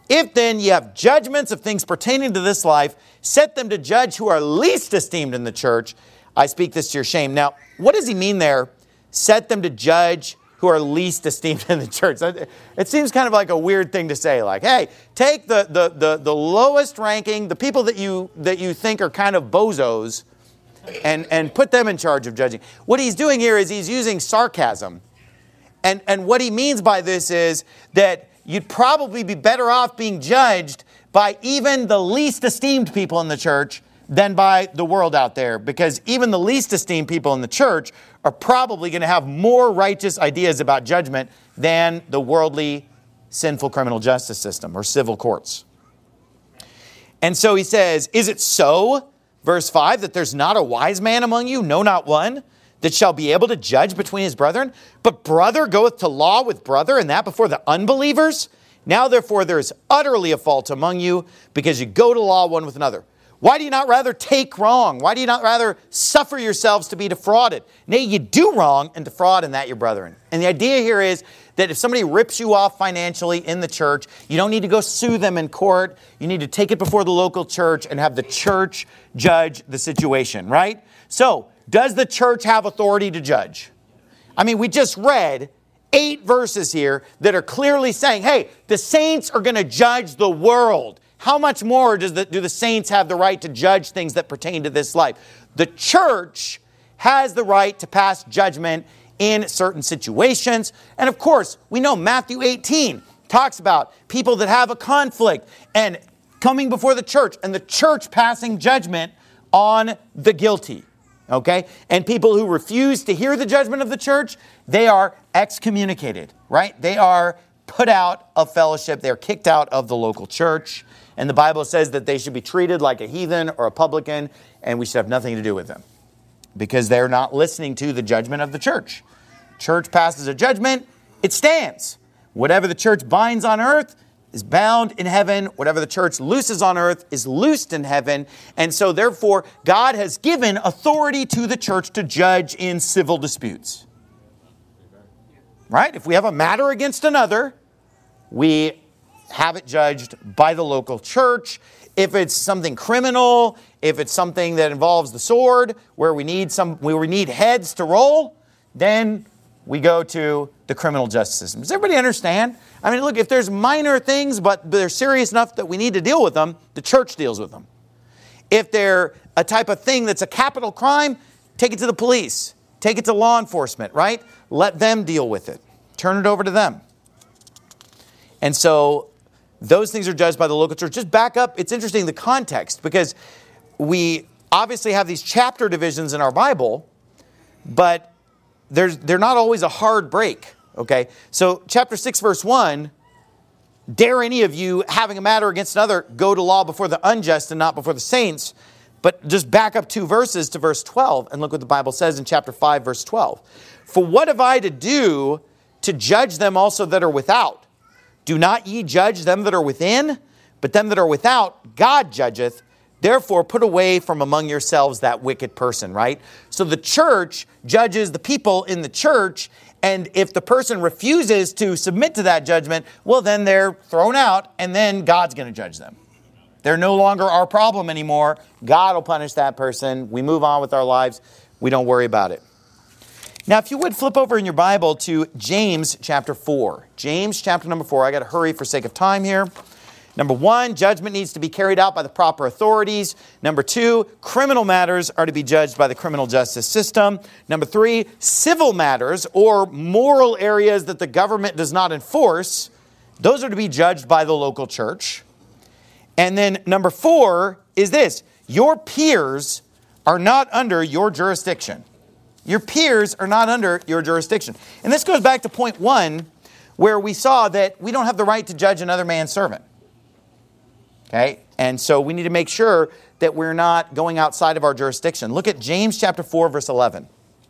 If then ye have judgments of things pertaining to this life, set them to judge who are least esteemed in the church. I speak this to your shame. Now, what does he mean there? Set them to judge who are least esteemed in the church. It seems kind of like a weird thing to say, like, hey, take the lowest ranking, the people that you think are kind of bozos, and put them in charge of judging. What he's doing here is he's using sarcasm. And what he means by this is that you'd probably be better off being judged by even the least esteemed people in the church than by the world out there. Because even the least esteemed people in the church are probably going to have more righteous ideas about judgment than the worldly, sinful criminal justice system or civil courts. And so he says, is it so, verse 5, that there's not a wise man among you, no, not one, that shall be able to judge between his brethren? But brother goeth to law with brother, and that before the unbelievers? Now therefore there is utterly a fault among you, because you go to law one with another. Why do you not rather take wrong? Why do you not rather suffer yourselves to be defrauded? Nay, you do wrong and defraud, in that your brethren. And the idea here is that if somebody rips you off financially in the church, you don't need to go sue them in court. You need to take it before the local church and have the church judge the situation, right? So, does the church have authority to judge? I mean, we just read 8 verses here that are clearly saying, hey, the saints are going to judge the world. How much more do the saints have the right to judge things that pertain to this life? The church has the right to pass judgment in certain situations. And of course, we know Matthew 18 talks about people that have a conflict and coming before the church and the church passing judgment on the guilty. Okay? And people who refuse to hear the judgment of the church, they are excommunicated, right? They are put out of fellowship. They're kicked out of the local church. And the Bible says that they should be treated like a heathen or a publican, and we should have nothing to do with them because they're not listening to the judgment of the church. Church passes a judgment, it stands. Whatever the church binds on earth is bound in heaven. Whatever the church looses on earth is loosed in heaven. And so therefore, God has given authority to the church to judge in civil disputes. Right? If we have a matter against another, we have it judged by the local church. If it's something criminal, if it's something that involves the sword, where we need heads to roll, then we go to the criminal justice system. Does everybody understand? I mean, look, if there's minor things, but they're serious enough that we need to deal with them, the church deals with them. If they're a type of thing that's a capital crime, take it to the police. Take it to law enforcement, right? Let them deal with it. Turn it over to them. And so those things are judged by the local church. Just back up. It's interesting, the context, because we obviously have these chapter divisions in our Bible, but they're not always a hard break, okay? So chapter 6, verse 1, dare any of you, having a matter against another, go to law before the unjust and not before the saints. But just back up 2 verses to verse 12, and look what the Bible says in chapter 5, verse 12. For what have I to do to judge them also that are without? Do not ye judge them that are within? But them that are without, God judgeth. Therefore, put away from among yourselves that wicked person, right? So the church judges the people in the church, and if the person refuses to submit to that judgment, well, then they're thrown out, and then God's going to judge them. They're no longer our problem anymore. God will punish that person. We move on with our lives. We don't worry about it. Now, if you would flip over in your Bible to James chapter 4. James chapter number 4. I got to hurry for sake of time here. Number 1, judgment needs to be carried out by the proper authorities. Number 2, criminal matters are to be judged by the criminal justice system. Number 3, civil matters or moral areas that the government does not enforce, those are to be judged by the local church. And then number 4 is this: your peers are not under your jurisdiction. Your peers are not under your jurisdiction. And this goes back to point 1, where we saw that we don't have the right to judge another man's servant. Okay? And so we need to make sure that we're not going outside of our jurisdiction. Look at James chapter 4, verse 11.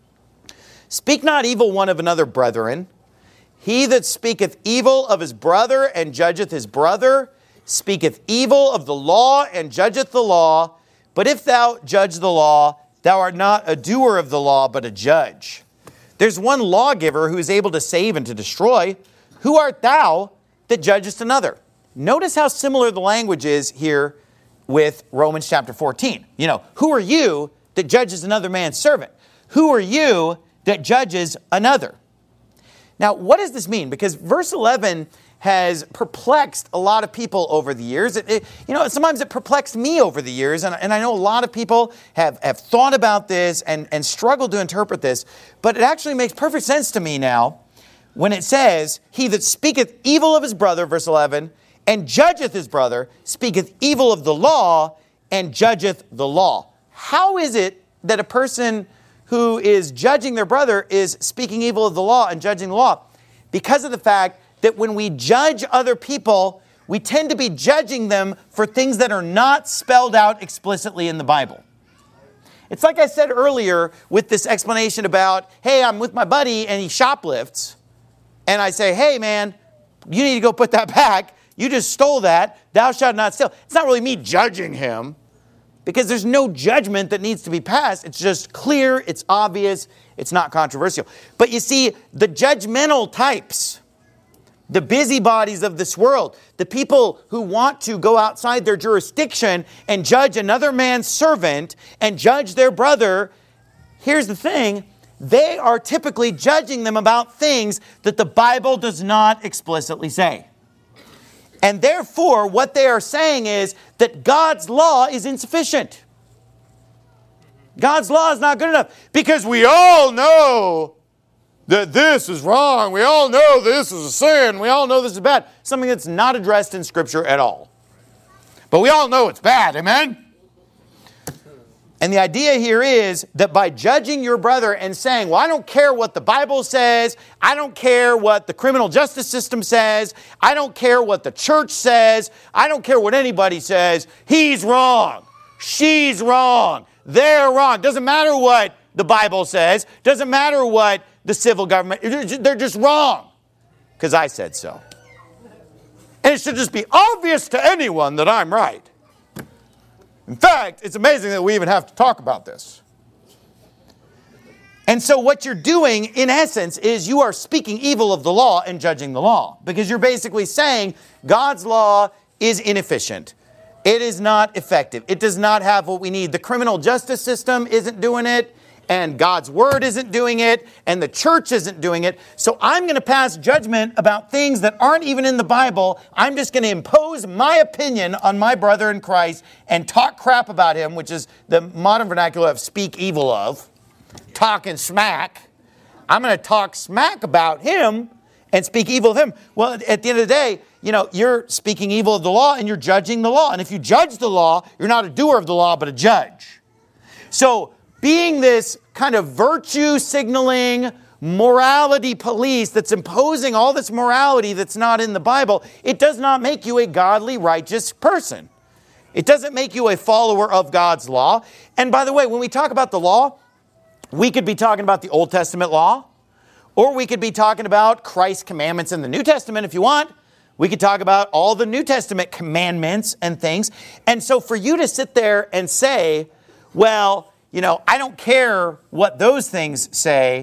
Speak not evil one of another, brethren. He that speaketh evil of his brother and judgeth his brother, speaketh evil of the law and judgeth the law. But if thou judge the law, thou art not a doer of the law, but a judge. There's one lawgiver who is able to save and to destroy. Who art thou that judgest another? notice how similar the language is here with Romans chapter 14. Who are you that judges another man's servant? Who are you that judges another? Now, what does this mean? Because verse 11 has perplexed a lot of people over the years. Sometimes it perplexed me over the years, and I know a lot of people have thought about this and struggled to interpret this, but it actually makes perfect sense to me now when it says, he that speaketh evil of his brother, verse 11, and judgeth his brother, speaketh evil of the law, and judgeth the law. How is it that a person who is judging their brother is speaking evil of the law and judging the law? Because of the fact that when we judge other people, we tend to be judging them for things that are not spelled out explicitly in the Bible. It's like I said earlier with this explanation about, hey, I'm with my buddy and he shoplifts. And I say, hey, man, you need to go put that back. You just stole that. Thou shalt not steal. It's not really me judging him because there's no judgment that needs to be passed. It's just clear. It's obvious. It's not controversial. But you see, the judgmental types, the busybodies of this world, the people who want to go outside their jurisdiction and judge another man's servant and judge their brother, here's the thing, they are typically judging them about things that the Bible does not explicitly say. And therefore, what they are saying is that God's law is insufficient. God's law is not good enough because we all know that this is wrong. We all know this is a sin. We all know this is bad. Something that's not addressed in Scripture at all. But we all know it's bad. Amen? And the idea here is that by judging your brother and saying, well, I don't care what the Bible says. I don't care what the criminal justice system says. I don't care what the church says. I don't care what anybody says. He's wrong. She's wrong. They're wrong. Doesn't matter what the Bible says. Doesn't matter what the civil government, they're just wrong because I said so. And it should just be obvious to anyone that I'm right. In fact, it's amazing that we even have to talk about this. And so what you're doing, in essence, is you are speaking evil of the law and judging the law. Because you're basically saying God's law is inefficient. It is not effective. It does not have what we need. The criminal justice system isn't doing it. And God's word isn't doing it, and the church isn't doing it. So I'm going to pass judgment about things that aren't even in the Bible. I'm just going to impose my opinion on my brother in Christ and talk crap about him, which is the modern vernacular of speak evil of, talking smack. I'm going to talk smack about him and speak evil of him. Well, at the end of the day, you're speaking evil of the law and you're judging the law. And if you judge the law, you're not a doer of the law, but a judge. So being this kind of virtue signaling morality police that's imposing all this morality that's not in the Bible, it does not make you a godly, righteous person. It doesn't make you a follower of God's law. And by the way, when we talk about the law, we could be talking about the Old Testament law, or we could be talking about Christ's commandments in the New Testament if you want. We could talk about all the New Testament commandments and things. And so for you to sit there and say, well, I don't care what those things say.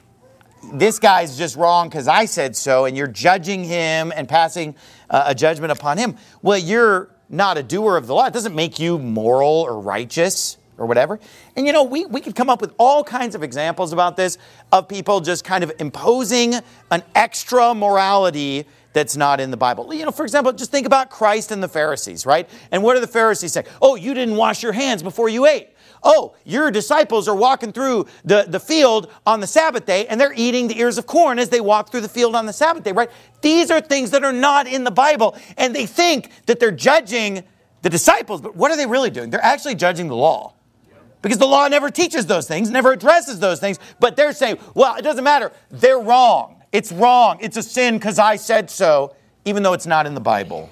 This guy's just wrong because I said so, and you're judging him and passing a judgment upon him. Well, you're not a doer of the law. It doesn't make you moral or righteous or whatever. And we could come up with all kinds of examples about this, of people just kind of imposing an extra morality that's not in the Bible. For example, just think about Christ and the Pharisees, right? And what do the Pharisees say? Oh, you didn't wash your hands before you ate. Oh, your disciples are walking through the field on the Sabbath day and they're eating the ears of corn as they walk through the field on the Sabbath day, right? These are things that are not in the Bible, and they think that they're judging the disciples, but what are they really doing? They're actually judging the law. Because the law never teaches those things, never addresses those things, but they're saying, well, it doesn't matter. They're wrong. It's wrong. It's a sin because I said so, even though it's not in the Bible.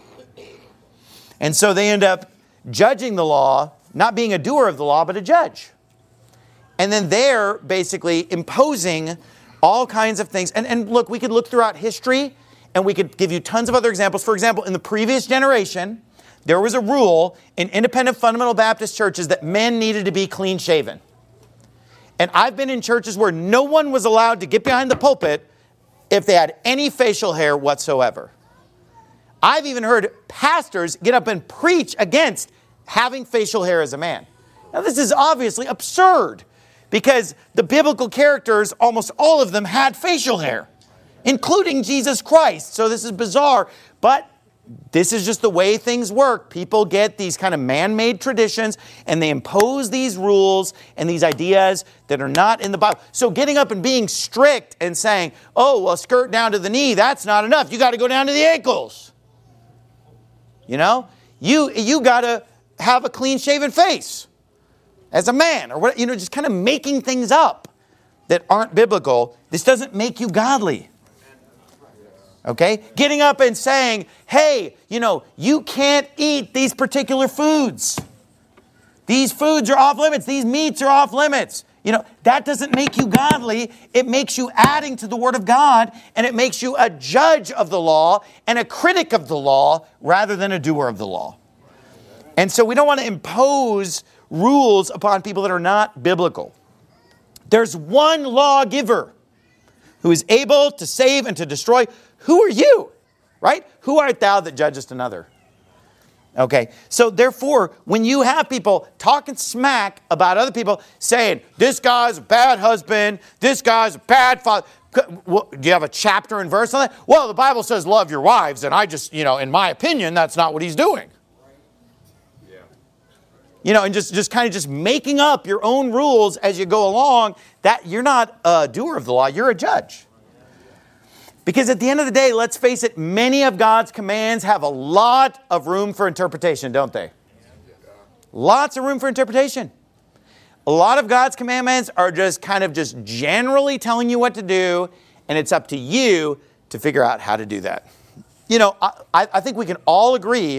And so they end up judging the law, not being a doer of the law, but a judge. And then they're basically imposing all kinds of things. And look, we could look throughout history and we could give you tons of other examples. For example, in the previous generation, there was a rule in independent fundamental Baptist churches that men needed to be clean shaven. And I've been in churches where no one was allowed to get behind the pulpit if they had any facial hair whatsoever. I've even heard pastors get up and preach against having facial hair as a man. Now, this is obviously absurd because the biblical characters, almost all of them had facial hair, including Jesus Christ. So this is bizarre, but this is just the way things work. People get these kind of man-made traditions and they impose these rules and these ideas that are not in the Bible. So getting up and being strict and saying, oh, well, skirt down to the knee, that's not enough. You got to go down to the ankles. You know, you got to have a clean-shaven face as a man, or what, just kind of making things up that aren't biblical. This doesn't make you godly. Okay? Getting up and saying, hey, you can't eat these particular foods. These foods are off limits. These meats are off limits. That doesn't make you godly. It makes you adding to the Word of God, and it makes you a judge of the law and a critic of the law rather than a doer of the law. And so we don't want to impose rules upon people that are not biblical. There's one lawgiver who is able to save and to destroy. Who are you? Right? Who art thou that judgest another? Okay, so therefore, when you have people talking smack about other people, saying, this guy's a bad husband, this guy's a bad father, do you have a chapter and verse on that? Well, the Bible says love your wives, and I just, in my opinion, that's not what he's doing. And just kind of just making up your own rules as you go along, that you're not a doer of the law, you're a judge. Because at the end of the day, let's face it, many of God's commands have a lot of room for interpretation, don't they? Lots of room for interpretation. A lot of God's commandments are just kind of just generally telling you what to do, and it's up to you to figure out how to do that. I think we can all agree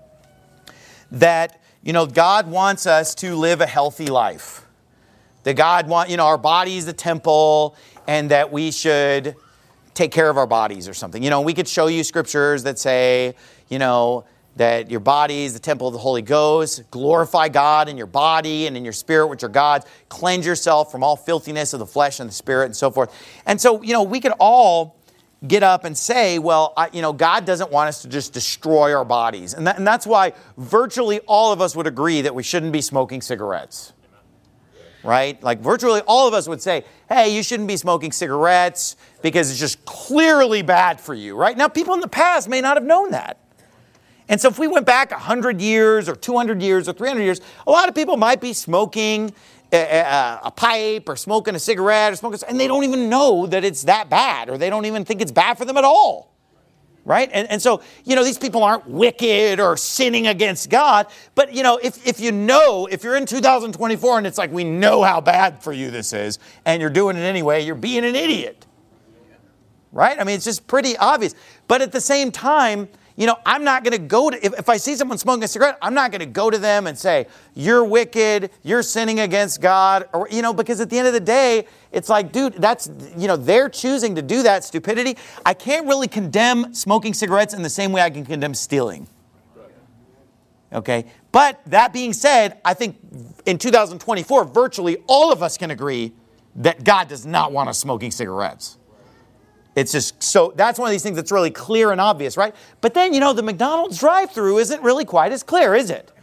that, God wants us to live a healthy life. That God wants, our body is the temple, and that we should take care of our bodies or something. We could show you scriptures that say, that your body is the temple of the Holy Ghost. Glorify God in your body and in your spirit, which are God's. Cleanse yourself from all filthiness of the flesh and the spirit and so forth. And so, we could all get up and say, well, God doesn't want us to just destroy our bodies. And that's why virtually all of us would agree that we shouldn't be smoking cigarettes. Right? Like virtually all of us would say, hey, you shouldn't be smoking cigarettes because it's just clearly bad for you. Right? Now, people in the past may not have known that. And so if we went back 100 years or 200 years or 300 years, a lot of people might be smoking a pipe or smoking a cigarette or smoking, and they don't even know that it's that bad, or they don't even think it's bad for them at all. Right? And so, these people aren't wicked or sinning against God. But, if you're in 2024 and it's like, we know how bad for you this is, and you're doing it anyway, you're being an idiot. Right? I mean, it's just pretty obvious. But at the same time, I'm not going to go to, if I see someone smoking a cigarette, I'm not going to go to them and say, you're wicked, you're sinning against God, or, because at the end of the day, it's like, dude, that's, they're choosing to do that stupidity. I can't really condemn smoking cigarettes in the same way I can condemn stealing. Okay? But that being said, I think in 2024, virtually all of us can agree that God does not want us smoking cigarettes. It's just, so that's one of these things that's really clear and obvious, right? But then, the McDonald's drive-thru isn't really quite as clear, is it?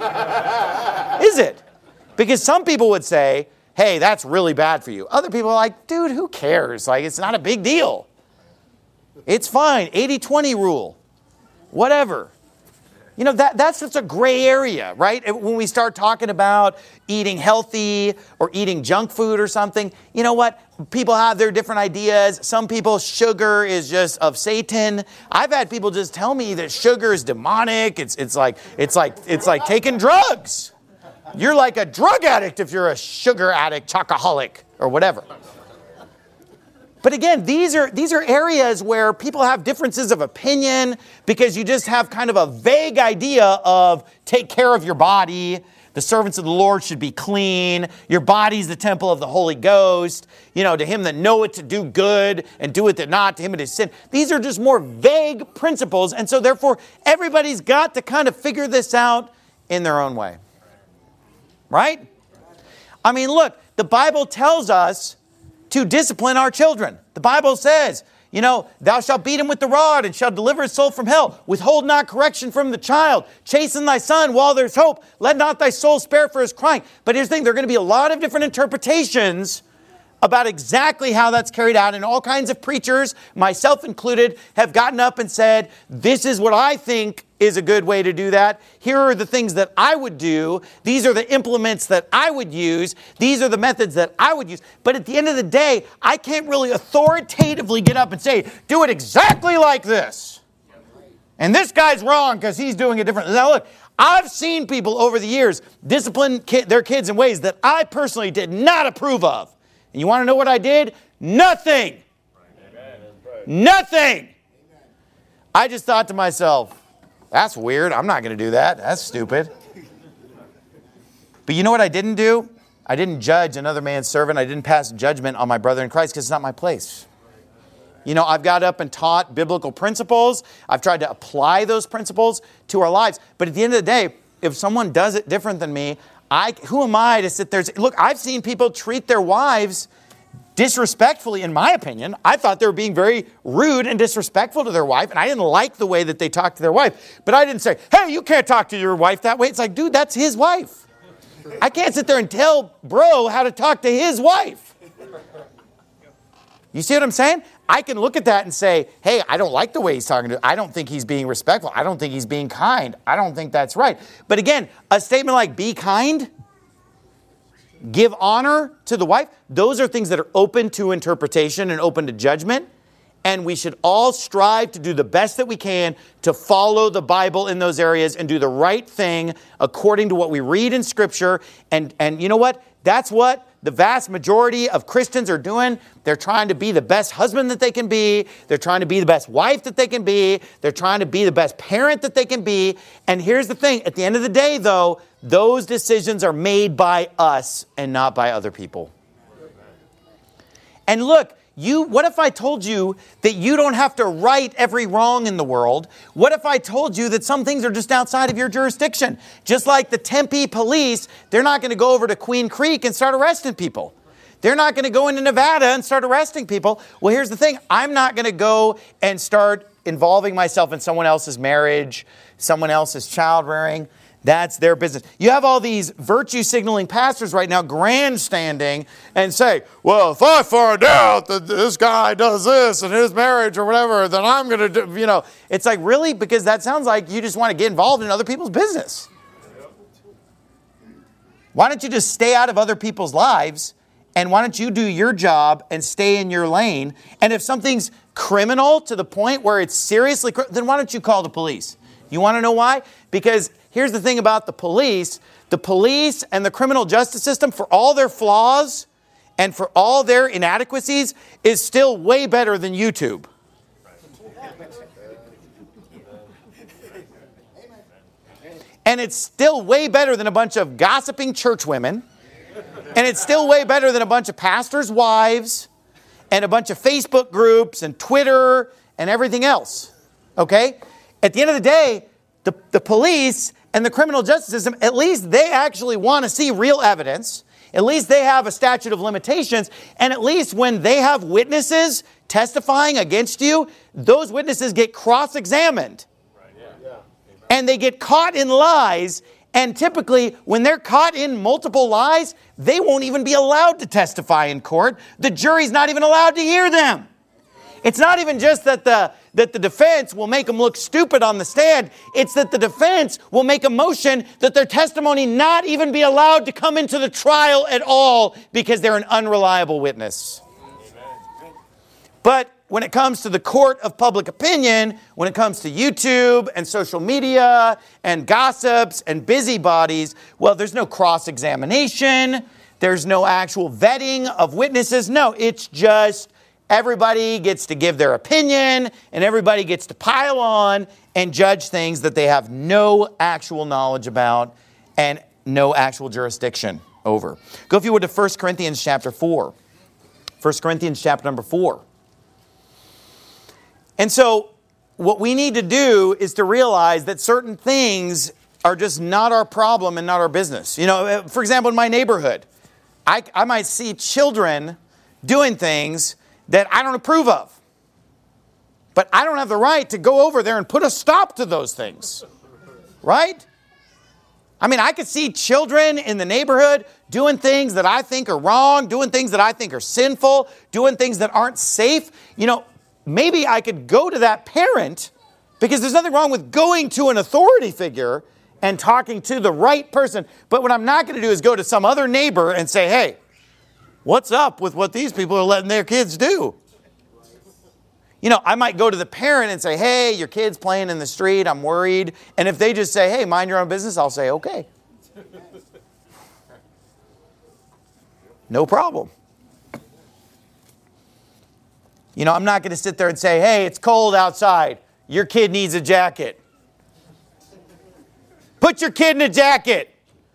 Is it? Because some people would say, hey, that's really bad for you. Other people are like, dude, who cares? Like, it's not a big deal. It's fine. 80-20 rule. Whatever. That's such a gray area, right? When we start talking about eating healthy or eating junk food or something, you know what? People have their different ideas. Some people, sugar is just of Satan. I've had people just tell me that sugar is demonic. It's like taking drugs. You're like a drug addict if you're a sugar addict, chocoholic, or whatever. But again, these are areas where people have differences of opinion because you just have kind of a vague idea of take care of your body. The servants of the Lord should be clean. Your body's the temple of the Holy Ghost. To him that knoweth to do good and doeth it not, to him it is sin. These are just more vague principles. And so therefore, everybody's got to kind of figure this out in their own way. Right? I mean, look, the Bible tells us to discipline our children. The Bible says, thou shalt beat him with the rod and shalt deliver his soul from hell. Withhold not correction from the child. Chasten thy son while there's hope. Let not thy soul spare for his crying. But here's the thing, there are going to be a lot of different interpretations about exactly how that's carried out. And all kinds of preachers, myself included, have gotten up and said, this is what I think is a good way to do that. Here are the things that I would do. These are the implements that I would use. These are the methods that I would use. But at the end of the day, I can't really authoritatively get up and say, do it exactly like this. And this guy's wrong because he's doing it differently. Now look, I've seen people over the years discipline their kids in ways that I personally did not approve of. And you want to know what I did? Nothing. Nothing. I just thought to myself, that's weird. I'm not going to do that. That's stupid. But you know what I didn't do? I didn't judge another man's servant. I didn't pass judgment on my brother in Christ because it's not my place. I've got up and taught biblical principles. I've tried to apply those principles to our lives. But at the end of the day, if someone does it different than me, who am I to sit there? Look, I've seen people treat their wives disrespectfully, in my opinion. I thought they were being very rude and disrespectful to their wife, and I didn't like the way that they talked to their wife. But I didn't say, hey, you can't talk to your wife that way. It's like, dude, that's his wife. I can't sit there and tell bro how to talk to his wife. You see what I'm saying? I can look at that and say, hey, I don't like the way he's talking to her. I don't think he's being respectful. I don't think he's being kind. I don't think that's right. But again, a statement like be kind, give honor to the wife, those are things that are open to interpretation and open to judgment. And we should all strive to do the best that we can to follow the Bible in those areas and do the right thing according to what we read in Scripture. And you know what? That's what the vast majority of Christians are doing. They're trying to be the best husband that they can be. They're trying to be the best wife that they can be. They're trying to be the best parent that they can be. And here's the thing. At the end of the day, though, those decisions are made by us and not by other people. And look, what if I told you that you don't have to right every wrong in the world? What if I told you that some things are just outside of your jurisdiction? Just like the Tempe police, they're not going to go over to Queen Creek and start arresting people. They're not going to go into Nevada and start arresting people. Well, here's the thing. I'm not going to go and start involving myself in someone else's marriage, someone else's child rearing. That's their business. You have all these virtue signaling pastors right now grandstanding and say, well, if I find out that this guy does this in his marriage or whatever, then I'm going to do, It's like, really? Because that sounds like you just want to get involved in other people's business. Why don't you just stay out of other people's lives, and why don't you do your job and stay in your lane? And if something's criminal to the point where it's seriously, then why don't you call the police? You want to know why? Because here's the thing about the police and the criminal justice system, for all their flaws and for all their inadequacies, is still way better than YouTube. And it's still way better than a bunch of gossiping church women. And it's still way better than a bunch of pastors' wives and a bunch of Facebook groups and Twitter and everything else. Okay? At the end of the day, the police and the criminal justice system, at least they actually want to see real evidence. At least they have a statute of limitations. And at least when they have witnesses testifying against you, those witnesses get cross-examined. And they get caught in lies. And typically, when they're caught in multiple lies, they won't even be allowed to testify in court. The jury's not even allowed to hear them. It's not even just that the defense will make them look stupid on the stand. It's that the defense will make a motion that their testimony not even be allowed to come into the trial at all because they're an unreliable witness. But when it comes to the court of public opinion, when it comes to YouTube and social media and gossips and busybodies, well, there's no cross-examination. There's no actual vetting of witnesses. No, it's just everybody gets to give their opinion and everybody gets to pile on and judge things that they have no actual knowledge about and no actual jurisdiction over. Go, if you would, to 1 Corinthians chapter 4. 1 Corinthians chapter number 4. And so what we need to do is to realize that certain things are just not our problem and not our business. For example, in my neighborhood, I might see children doing things that I don't approve of. But I don't have the right to go over there and put a stop to those things. Right? I mean, I could see children in the neighborhood doing things that I think are wrong, doing things that I think are sinful, doing things that aren't safe. You know, maybe I could go to that parent, because there's nothing wrong with going to an authority figure and talking to the right person. But what I'm not going to do is go to some other neighbor and say, hey, what's up with what these people are letting their kids do? You know, I might go to the parent and say, hey, your kid's playing in the street, I'm worried. And if they just say, hey, mind your own business, I'll say, okay. No problem. You know, I'm not going to sit there and say, hey, it's cold outside. Your kid needs a jacket. Put your kid in a jacket.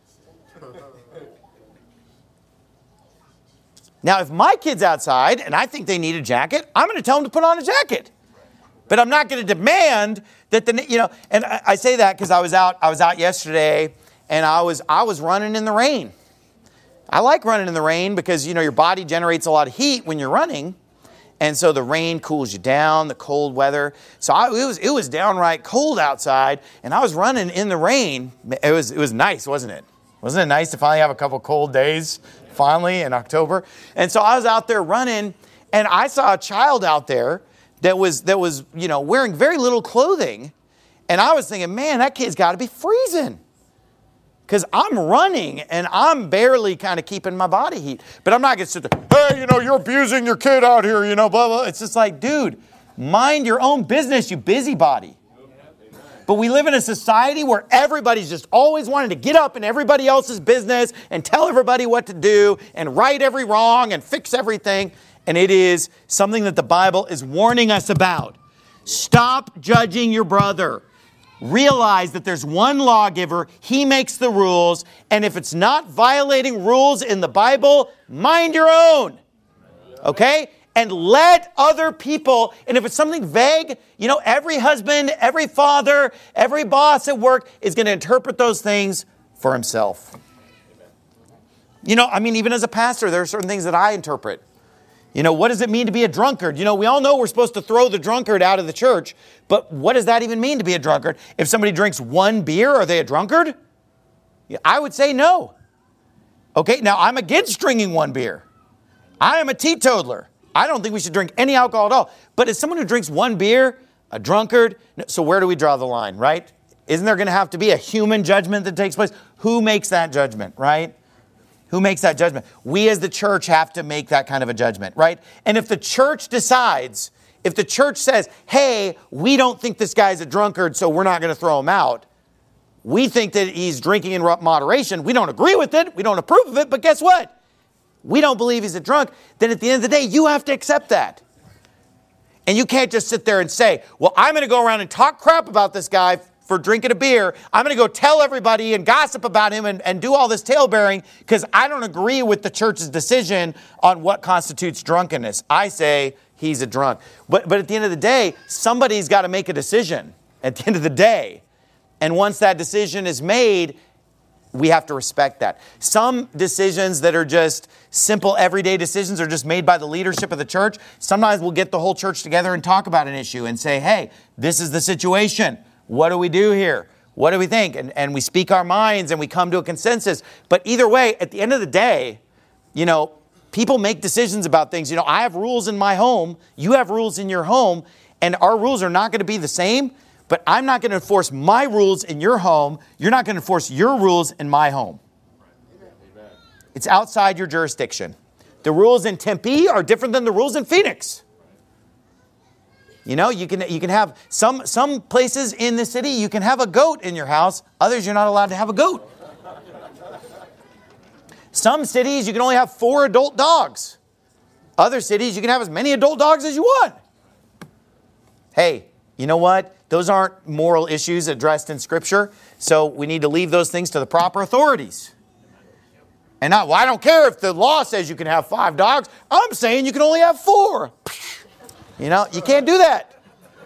Now, if my kid's outside and I think they need a jacket, I'm going to tell them to put on a jacket. But I'm not going to demand that and I say that because I was out yesterday and I was running in the rain. I like running in the rain because, your body generates a lot of heat when you're running. And so the rain cools you down, the cold weather. So it was downright cold outside, and I was running in the rain. It was nice, wasn't it? Wasn't it nice to finally have a couple cold days, finally, in October? And so I was out there running, and I saw a child out there that was wearing very little clothing. And I was thinking, man, that kid's got to be freezing. Because I'm running and I'm barely kind of keeping my body heat. But I'm not going to sit there, hey, you're abusing your kid out here, blah, blah. It's just like, dude, mind your own business, you busybody. But we live in a society where everybody's just always wanting to get up in everybody else's business and tell everybody what to do and right every wrong and fix everything. And it is something that the Bible is warning us about. Stop judging your brother. Realize that there's one lawgiver, he makes the rules, and if it's not violating rules in the Bible, mind your own. Okay? And let other people, and if it's something vague, every husband, every father, every boss at work is going to interpret those things for himself. Even as a pastor, there are certain things that I interpret. What does it mean to be a drunkard? We all know we're supposed to throw the drunkard out of the church, but what does that even mean to be a drunkard? If somebody drinks one beer, are they a drunkard? I would say no. Okay, now I'm against drinking one beer. I am a teetotaler. I don't think we should drink any alcohol at all. But is someone who drinks one beer a drunkard? So where do we draw the line, right? Isn't there going to have to be a human judgment that takes place? Who makes that judgment, right? Who makes that judgment? We as the church have to make that kind of a judgment, right? And if the church decides, if the church says, hey, we don't think this guy's a drunkard, so we're not going to throw him out. We think that he's drinking in moderation. We don't agree with it. We don't approve of it. But guess what? We don't believe he's a drunk. Then at the end of the day, you have to accept that. And you can't just sit there and say, well, I'm going to go around and talk crap about this guy for drinking a beer. I'm going to go tell everybody and gossip about him and do all this talebearing because I don't agree with the church's decision on what constitutes drunkenness. I say he's a drunk. But at the end of the day, somebody's got to make a decision at the end of the day. And once that decision is made, we have to respect that. Some decisions that are just simple everyday decisions are just made by the leadership of the church. Sometimes we'll get the whole church together and talk about an issue and say, hey, this is the situation. What do we do here? What do we think? And we speak our minds and we come to a consensus. But either way, at the end of the day, people make decisions about things. I have rules in my home. You have rules in your home. And our rules are not going to be the same. But I'm not going to enforce my rules in your home. You're not going to enforce your rules in my home. It's outside your jurisdiction. The rules in Tempe are different than the rules in Phoenix. You can have some places in the city, you can have a goat in your house. Others, you're not allowed to have a goat. Some cities, you can only have 4 adult dogs. Other cities, you can have as many adult dogs as you want. Hey, you know what? Those aren't moral issues addressed in Scripture, so we need to leave those things to the proper authorities. And not, well, I don't care if the law says you can have 5 dogs. I'm saying you can only have 4. You can't do that.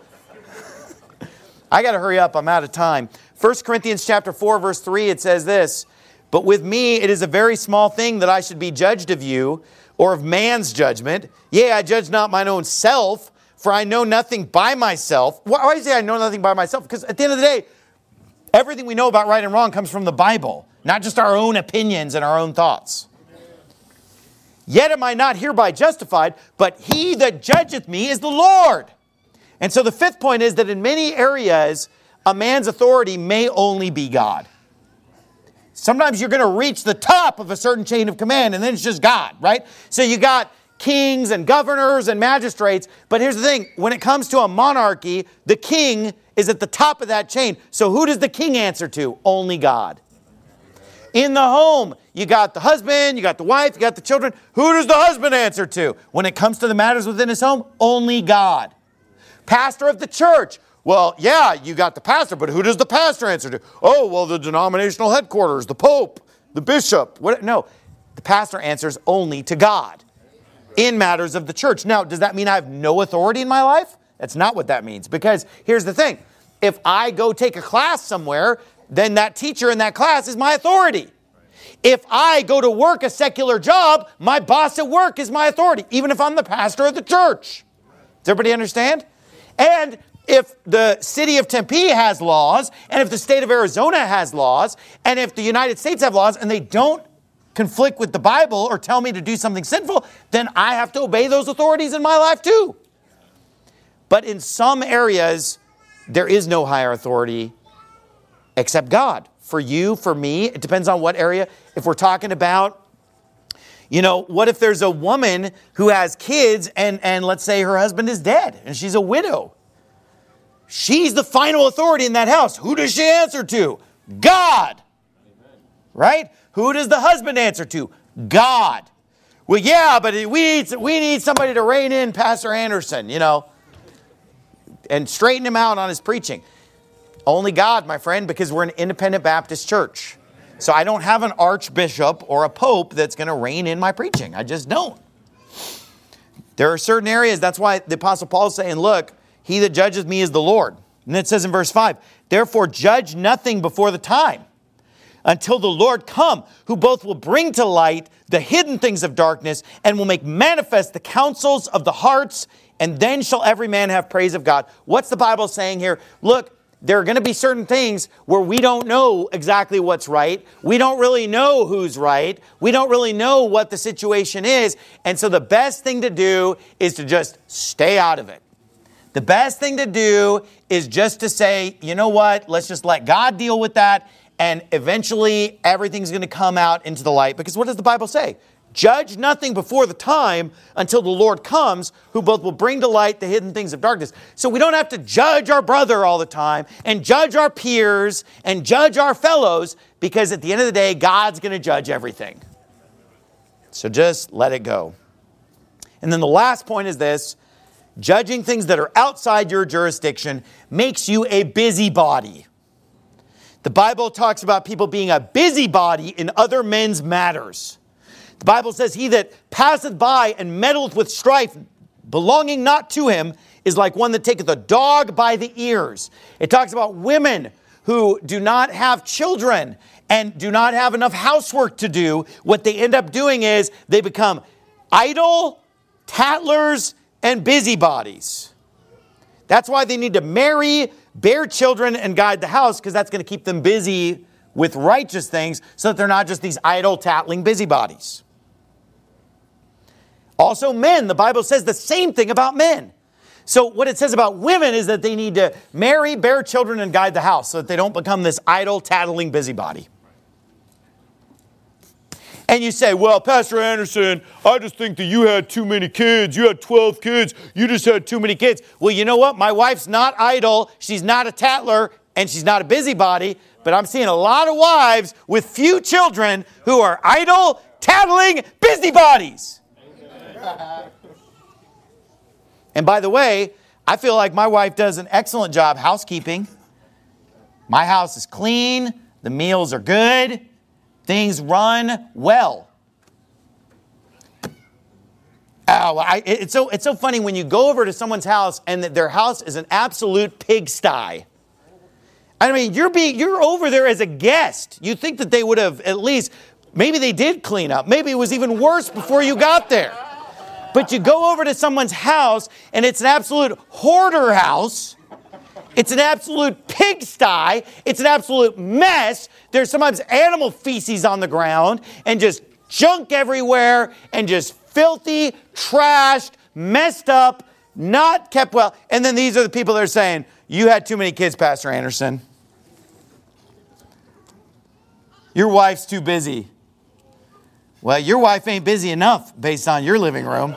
I got to hurry up. I'm out of time. 1 Corinthians chapter 4, verse 3, it says this, but with me it is a very small thing that I should be judged of you, or of man's judgment. Yea, I judge not mine own self, for I know nothing by myself. Why do you say I know nothing by myself? Because at the end of the day, everything we know about right and wrong comes from the Bible, not just our own opinions and our own thoughts. Yet am I not hereby justified, but he that judgeth me is the Lord. And so the fifth point is that in many areas, a man's authority may only be God. Sometimes you're going to reach the top of a certain chain of command, and then it's just God, right? So you got kings and governors and magistrates, but here's the thing. When it comes to a monarchy, the king is at the top of that chain. So who does the king answer to? Only God. In the home, you got the husband, you got the wife, you got the children. Who does the husband answer to? When it comes to the matters within his home, only God. Pastor of the church. Well, yeah, you got the pastor, but who does the pastor answer to? Oh, well, the denominational headquarters, the pope, the bishop. No, the pastor answers only to God in matters of the church. Now, does that mean I have no authority in my life? That's not what that means. Because here's the thing. If I go take a class somewhere, then that teacher in that class is my authority. If I go to work a secular job, my boss at work is my authority, even if I'm the pastor of the church. Does everybody understand? And if the city of Tempe has laws, and if the state of Arizona has laws, and if the United States have laws, and they don't conflict with the Bible or tell me to do something sinful, then I have to obey those authorities in my life too. But in some areas, there is no higher authority except God. For you, for me, it depends on what area. If we're talking about, what if there's a woman who has kids and let's say her husband is dead and she's a widow? She's the final authority in that house. Who does she answer to? God. Right? Who does the husband answer to? God. Well, yeah, but we need somebody to rein in Pastor Anderson, and straighten him out on his preaching. Only God, my friend, because we're an independent Baptist church. So I don't have an archbishop or a pope that's going to rein in my preaching. I just don't. There are certain areas, that's why the Apostle Paul is saying, look, he that judges me is the Lord. And it says in verse 5, therefore judge nothing before the time, until the Lord come, who both will bring to light the hidden things of darkness and will make manifest the counsels of the hearts, and then shall every man have praise of God. What's the Bible saying here? Look, there are going to be certain things where we don't know exactly what's right. We don't really know who's right. We don't really know what the situation is. And so the best thing to do is to just stay out of it. The best thing to do is just to say, you know what? Let's just let God deal with that. And eventually everything's going to come out into the light. Because what does the Bible say? Judge nothing before the time until the Lord comes, who both will bring to light the hidden things of darkness. So we don't have to judge our brother all the time and judge our peers and judge our fellows, because at the end of the day, God's going to judge everything. So just let it go. And then the last point is this: judging things that are outside your jurisdiction makes you a busybody. The Bible talks about people being a busybody in other men's matters. The Bible says, he that passeth by and meddleth with strife, belonging not to him, is like one that taketh a dog by the ears. It talks about women who do not have children and do not have enough housework to do. What they end up doing is they become idle, tattlers, and busybodies. That's why they need to marry, bear children, and guide the house, because that's going to keep them busy with righteous things so that they're not just these idle, tattling busybodies. Also, men, the Bible says the same thing about men. So what it says about women is that they need to marry, bear children, and guide the house so that they don't become this idle, tattling busybody. And you say, well, Pastor Anderson, I just think that you had too many kids. You had 12 kids. You just had too many kids. Well, you know what? My wife's not idle. She's not a tattler, and she's not a busybody. But I'm seeing a lot of wives with few children who are idle, tattling busybodies. And by the way, I feel like my wife does an excellent job housekeeping. My house is clean. The meals are good. Things run well. It's so funny when you go over to someone's house and that their house is an absolute pigsty. I mean, you're over there as a guest. You think that they would have at least, maybe they did clean up. Maybe it was even worse before you got there. But you go over to someone's house and it's an absolute hoarder house. It's an absolute pigsty. It's an absolute mess. There's sometimes animal feces on the ground and just junk everywhere and just filthy, trashed, messed up, not kept well. And then these are the people that are saying, you had too many kids, Pastor Anderson. Your wife's too busy. Well, your wife ain't busy enough based on your living room.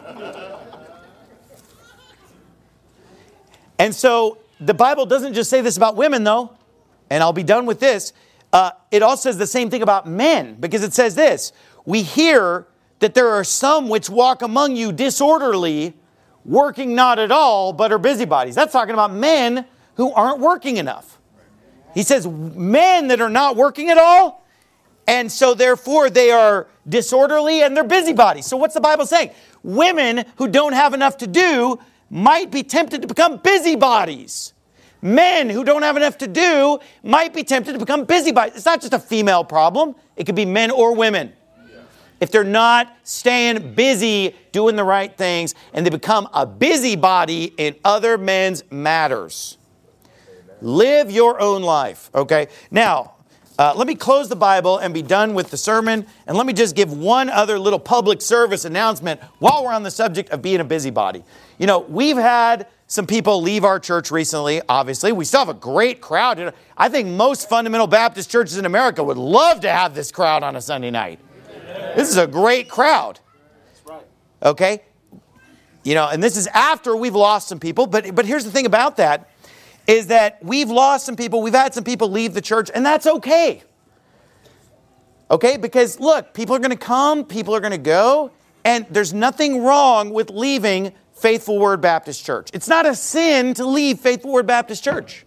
And so the Bible doesn't just say this about women, though. And I'll be done with this. It also says the same thing about men, because it says this. We hear that there are some which walk among you disorderly, working not at all, but are busybodies. That's talking about men who aren't working enough. He says men that are not working at all, and so therefore they are disorderly and they're busybodies. So what's the Bible saying? Women who don't have enough to do might be tempted to become busybodies. Men who don't have enough to do might be tempted to become busybodies. It's not just a female problem. It could be men or women. If they're not staying busy doing the right things and they become a busybody in other men's matters. Live your own life, okay? Now, let me close the Bible and be done with the sermon. And let me just give one other little public service announcement while we're on the subject of being a busybody. You know, we've had some people leave our church recently, obviously. We still have a great crowd. I think most fundamental Baptist churches in America would love to have this crowd on a Sunday night. This is a great crowd. Okay? You know, and this is after we've lost some people. But here's the thing about that, is that we've lost some people. We've had some people leave the church, and that's okay. Okay? Because, look, people are going to come, people are going to go, and there's nothing wrong with leaving Faithful Word Baptist Church. It's not a sin to leave Faithful Word Baptist Church.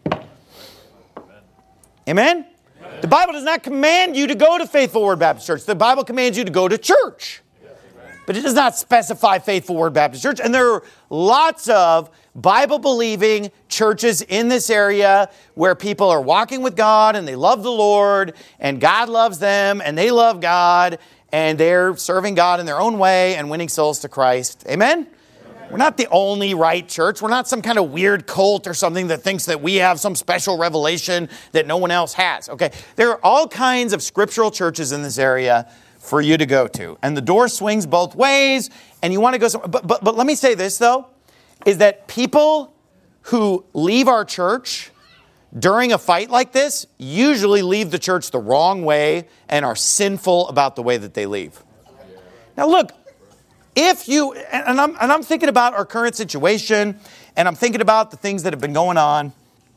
Amen? The Bible does not command you to go to Faithful Word Baptist Church. The Bible commands you to go to church. But it does not specify Faithful Word Baptist Church. And there are lots of Bible-believing churches in this area where people are walking with God and they love the Lord and God loves them and they love God and they're serving God in their own way and winning souls to Christ. Amen? We're not the only right church. We're not some kind of weird cult or something that thinks that we have some special revelation that no one else has. Okay, there are all kinds of scriptural churches in this area for you to go to. And the door swings both ways, and you want to go somewhere. But let me say this, though, is that people who leave our church during a fight like this usually leave the church the wrong way and are sinful about the way that they leave. Now, look, if you, and I'm thinking about our current situation, and I'm thinking about the things that have been going on,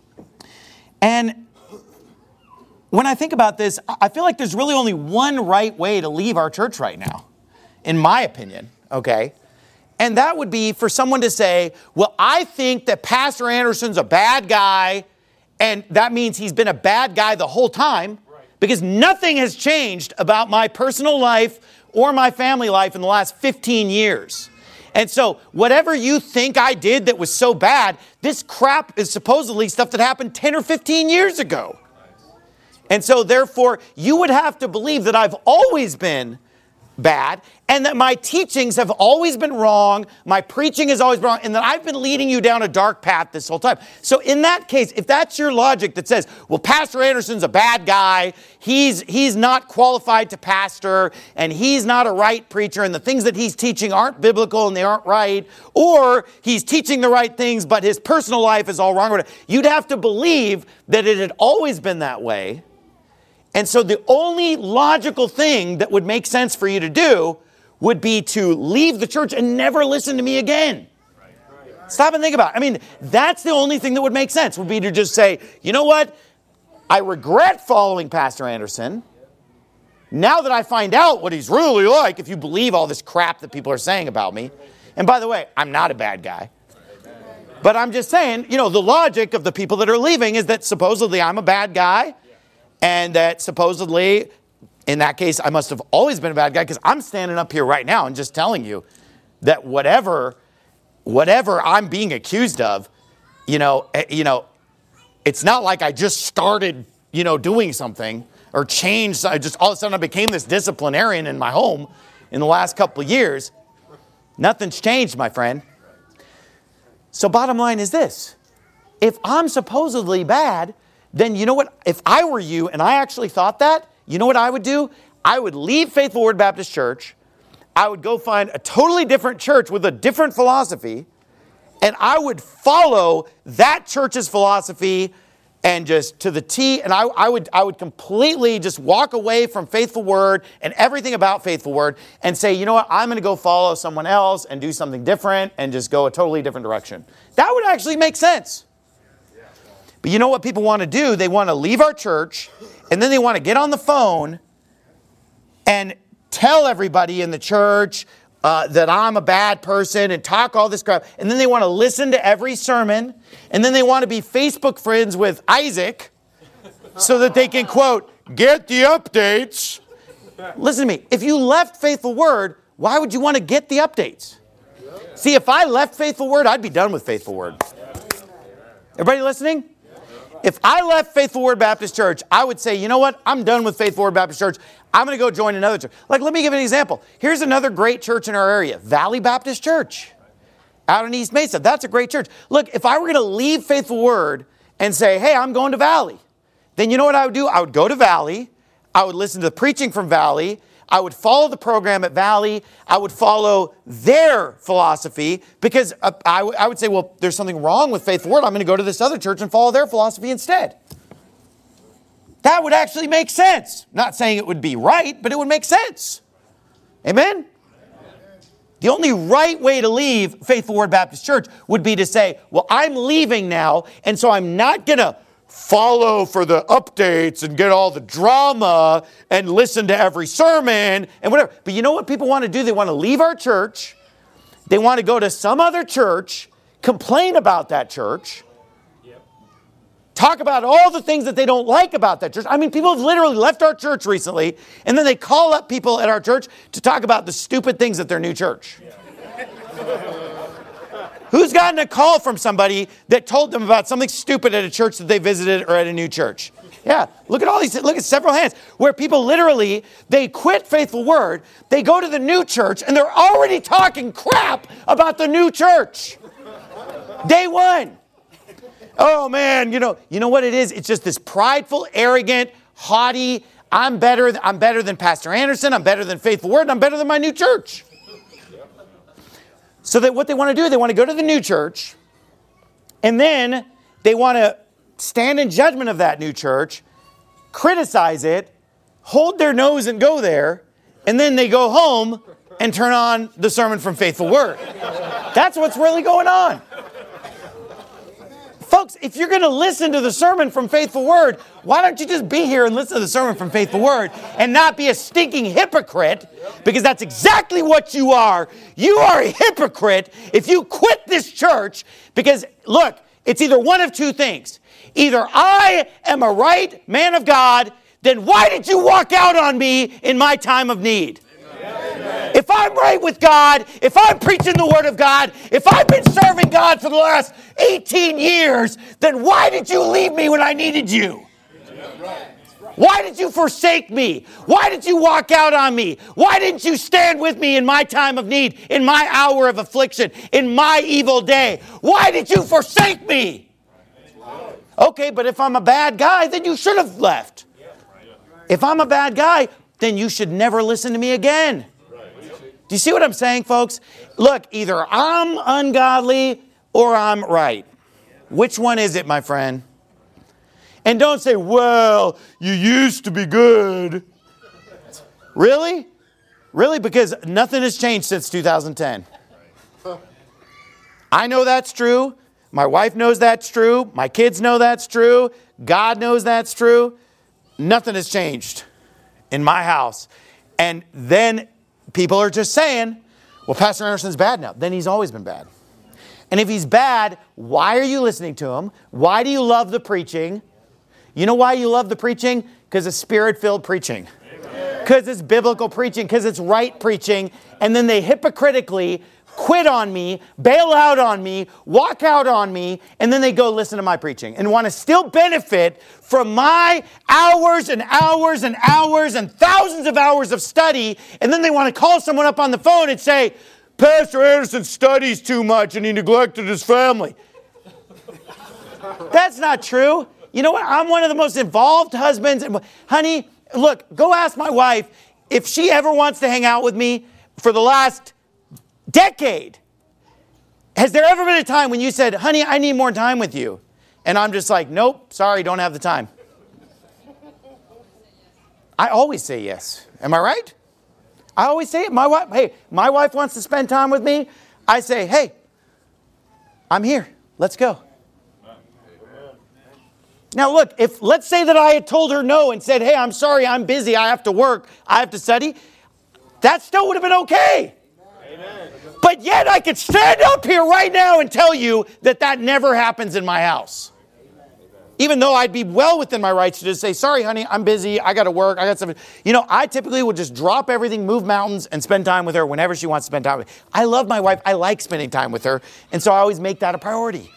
and when I think about this, I feel like there's really only one right way to leave our church right now, in my opinion, okay? And that would be for someone to say, well, I think that Pastor Anderson's a bad guy, and that means he's been a bad guy the whole time, because nothing has changed about my personal life or my family life in the last 15 years. And so whatever you think I did that was so bad, this crap is supposedly stuff that happened 10 or 15 years ago. And so therefore, you would have to believe that I've always been bad and that my teachings have always been wrong, my preaching has always been wrong, and that I've been leading you down a dark path this whole time. So in that case, if that's your logic that says, well, Pastor Anderson's a bad guy, he's not qualified to pastor, and he's not a right preacher, and the things that he's teaching aren't biblical and they aren't right, or he's teaching the right things, but his personal life is all wrong, you'd have to believe that it had always been that way. And so the only logical thing that would make sense for you to do would be to leave the church and never listen to me again. Stop and think about it. I mean, that's the only thing that would make sense, would be to just say, you know what? I regret following Pastor Anderson. Now that I find out what he's really like, if you believe all this crap that people are saying about me. And by the way, I'm not a bad guy. But I'm just saying, you know, the logic of the people that are leaving is that supposedly I'm a bad guy. And that supposedly, in that case, I must have always been a bad guy, because I'm standing up here right now and just telling you that whatever I'm being accused of, it's not like I just started, doing something or changed. I just all of a sudden I became this disciplinarian in my home in the last couple of years. Nothing's changed, my friend. So bottom line is this. If I'm supposedly bad, then you know what? If I were you and I actually thought that, you know what I would do? I would leave Faithful Word Baptist Church. I would go find a totally different church with a different philosophy, and I would follow that church's philosophy and just to the T, and I would completely just walk away from Faithful Word and everything about Faithful Word and say, you know what, I'm going to go follow someone else and do something different and just go a totally different direction. That would actually make sense. But you know what people want to do? They want to leave our church, and then they want to get on the phone and tell everybody in the church that I'm a bad person and talk all this crap. And then they want to listen to every sermon. And then they want to be Facebook friends with Isaac so that they can, quote, get the updates. Listen to me. If you left Faithful Word, why would you want to get the updates? See, if I left Faithful Word, I'd be done with Faithful Word. Everybody listening? If I left Faithful Word Baptist Church, I would say, you know what? I'm done with Faithful Word Baptist Church. I'm going to go join another church. Like, let me give you an example. Here's another great church in our area, Valley Baptist Church out in East Mesa. That's a great church. Look, if I were going to leave Faithful Word and say, hey, I'm going to Valley, then you know what I would do? I would go to Valley. I would listen to the preaching from Valley. I would follow the program at Valley. I would follow their philosophy because I would say, well, there's something wrong with Faithful Word. I'm going to go to this other church and follow their philosophy instead. That would actually make sense. Not saying it would be right, but it would make sense. Amen? The only right way to leave Faithful Word Baptist Church would be to say, well, I'm leaving now, and so I'm not going to follow for the updates and get all the drama and listen to every sermon and whatever. But you know what people want to do? They want to leave our church. They want to go to some other church, complain about that church, talk about all the things that they don't like about that church. I mean, people have literally left our church recently, and then they call up people at our church to talk about the stupid things at their new church. Who's gotten a call from somebody that told them about something stupid at a church that they visited or at a new church? Yeah, look at all these, look at several hands where people literally, they quit Faithful Word, they go to the new church, and they're already talking crap about the new church. Day one. Oh man, you know what it is? It's just this prideful, arrogant, haughty, I'm better than Pastor Anderson, I'm better than Faithful Word, and I'm better than my new church. So that what they want to do, they want to go to the new church, and then they want to stand in judgment of that new church, criticize it, hold their nose and go there, and then they go home and turn on the sermon from Faithful Word. That's what's really going on. Folks, if you're going to listen to the sermon from Faithful Word, why don't you just be here and listen to the sermon from Faithful Word and not be a stinking hypocrite? Because that's exactly what you are. You are a hypocrite if you quit this church because, look, it's either one of two things. Either I am a right man of God, then why did you walk out on me in my time of need? Amen. If I'm right with God, if I'm preaching the Word of God, if I've been serving God for the last 18 years, then why did you leave me when I needed you? Why did you forsake me? Why did you walk out on me? Why didn't you stand with me in my time of need, in my hour of affliction, in my evil day? Why did you forsake me? Okay, but if I'm a bad guy, then you should have left. If I'm a bad guy, then you should never listen to me again. Do you see what I'm saying, folks? Look, either I'm ungodly or I'm right. Which one is it, my friend? And don't say, well, you used to be good. Really? Really? Because nothing has changed since 2010. I know that's true. My wife knows that's true. My kids know that's true. God knows that's true. Nothing has changed in my house. And then people are just saying, well, Pastor Anderson's bad now. Then he's always been bad. And if he's bad, why are you listening to him? Why do you love the preaching? You know why you love the preaching? Because it's Spirit-filled preaching. Because it's biblical preaching. Because it's right preaching. And then they hypocritically quit on me, bail out on me, walk out on me, and then they go listen to my preaching and want to still benefit from my hours and hours and hours and thousands of hours of study. And then they want to call someone up on the phone and say, Pastor Anderson studies too much and he neglected his family. That's not true. You know what? I'm one of the most involved husbands. Honey, look, go ask my wife if she ever wants to hang out with me for the last decade. Has there ever been a time when you said, honey, I need more time with you? And I'm just like, nope, sorry, don't have the time. I always say yes. Am I right? I always say it. My wife wants to spend time with me. I say, hey, I'm here. Let's go. Now look, let's say that I had told her no and said, hey, I'm sorry, I'm busy, I have to work, I have to study, that still would have been okay. Amen. But yet I could stand up here right now and tell you that never happens in my house. Even though I'd be well within my rights to just say, sorry, honey, I'm busy, I got to work, I got something. You know, I typically would just drop everything, move mountains, and spend time with her whenever she wants to spend time with me. I love my wife, I like spending time with her, and so I always make that a priority.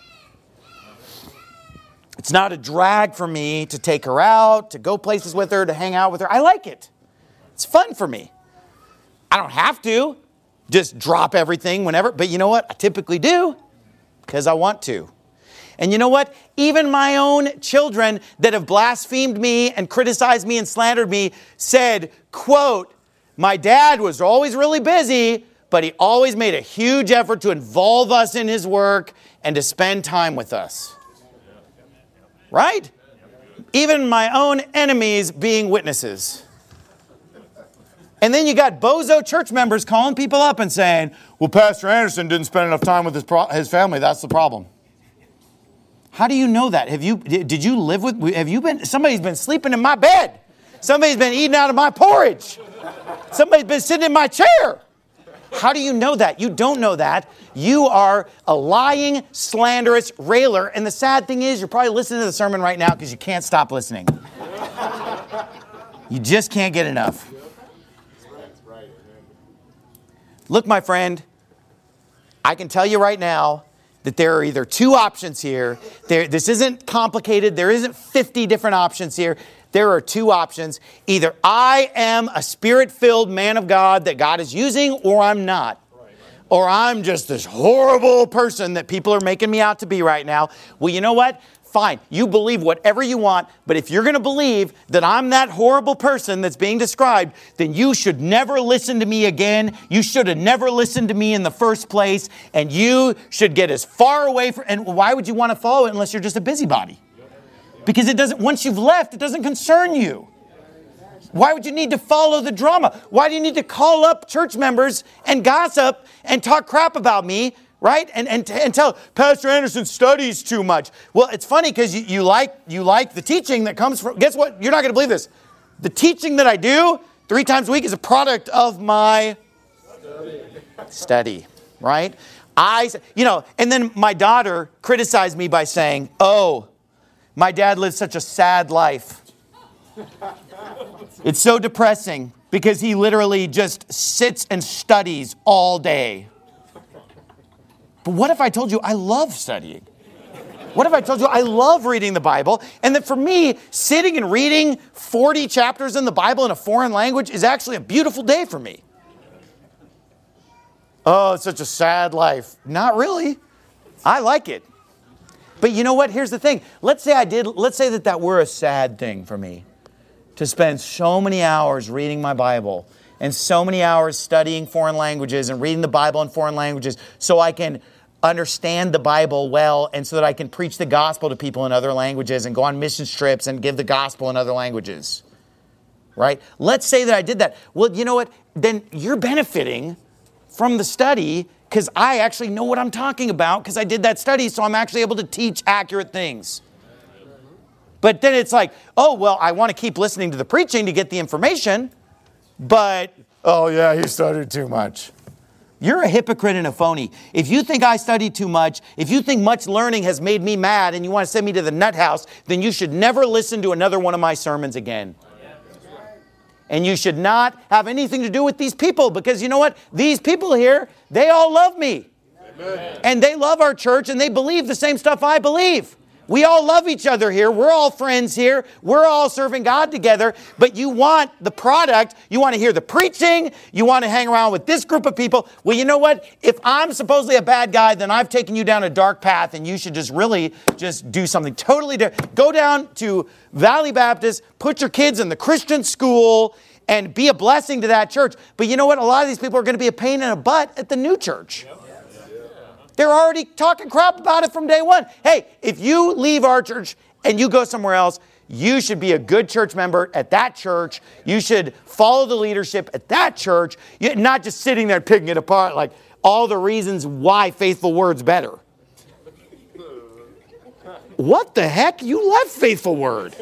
It's not a drag for me to take her out, to go places with her, to hang out with her. I like it. It's fun for me. I don't have to just drop everything whenever. But you know what? I typically do because I want to. And you know what? Even my own children that have blasphemed me and criticized me and slandered me said, quote, my dad was always really busy, but he always made a huge effort to involve us in his work and to spend time with us. Right? Even my own enemies being witnesses. And then you got bozo church members calling people up and saying, well, Pastor Anderson didn't spend enough time with his family. That's the problem. How do you know that? Did you live with, somebody's been sleeping in my bed. Somebody's been eating out of my porridge. Somebody's been sitting in my chair. How do you know that? You don't know that. You are a lying, slanderous railer. And the sad thing is, you're probably listening to the sermon right now because you can't stop listening. You just can't get enough. Look, my friend, I can tell you right now that there are either two options here. This isn't complicated. There isn't 50 different options here. There are two options. Either I am a spirit-filled man of God that God is using, or I'm not. Or I'm just this horrible person that people are making me out to be right now. Well, you know what? Fine. You believe whatever you want, but if you're going to believe that I'm that horrible person that's being described, then you should never listen to me again. You should have never listened to me in the first place, and you should get as far away from, and why would you want to follow it unless you're just a busybody? Because it doesn't, once you've left, it doesn't concern you. Why would you need to follow the drama? Why do you need to call up church members and gossip and talk crap about me, right? And tell Pastor Anderson studies too much. Well, it's funny because you like the teaching that comes from, guess what? You're not going to believe this. The teaching that I do 3 times a week is a product of my study, right? And then my daughter criticized me by saying, oh, my dad lived such a sad life. It's so depressing because he literally just sits and studies all day. But what if I told you I love studying? What if I told you I love reading the Bible, and that for me, sitting and reading 40 chapters in the Bible in a foreign language is actually a beautiful day for me? Oh, it's such a sad life. Not really. I like it. But you know what? Here's the thing. Let's say that were a sad thing for me, to spend so many hours reading my Bible and so many hours studying foreign languages and reading the Bible in foreign languages so I can understand the Bible well and so that I can preach the gospel to people in other languages and go on mission trips and give the gospel in other languages. Right? Let's say that I did that. Well, you know what? Then you're benefiting from the study because I actually know what I'm talking about because I did that study, so I'm actually able to teach accurate things. But then it's like, oh, well, I want to keep listening to the preaching to get the information, but, oh yeah, he studied too much. You're a hypocrite and a phony. If you think I studied too much, if you think much learning has made me mad and you want to send me to the nut house, then you should never listen to another one of my sermons again. And you should not have anything to do with these people because you know what? These people here, they all love me. Amen. And they love our church and they believe the same stuff I believe. We all love each other here. We're all friends here. We're all serving God together. But you want the product. You want to hear the preaching. You want to hang around with this group of people. Well, you know what? If I'm supposedly a bad guy, then I've taken you down a dark path, and you should just really just do something totally different. Go down to Valley Baptist, put your kids in the Christian school, and be a blessing to that church. But you know what? A lot of these people are going to be a pain in the butt at the new church. They're already talking crap about it from day one. Hey, if you leave our church and you go somewhere else, you should be a good church member at that church. You should follow the leadership at that church. You're not just sitting there picking it apart like all the reasons why Faithful Word's better. What the heck? You left Faithful Word.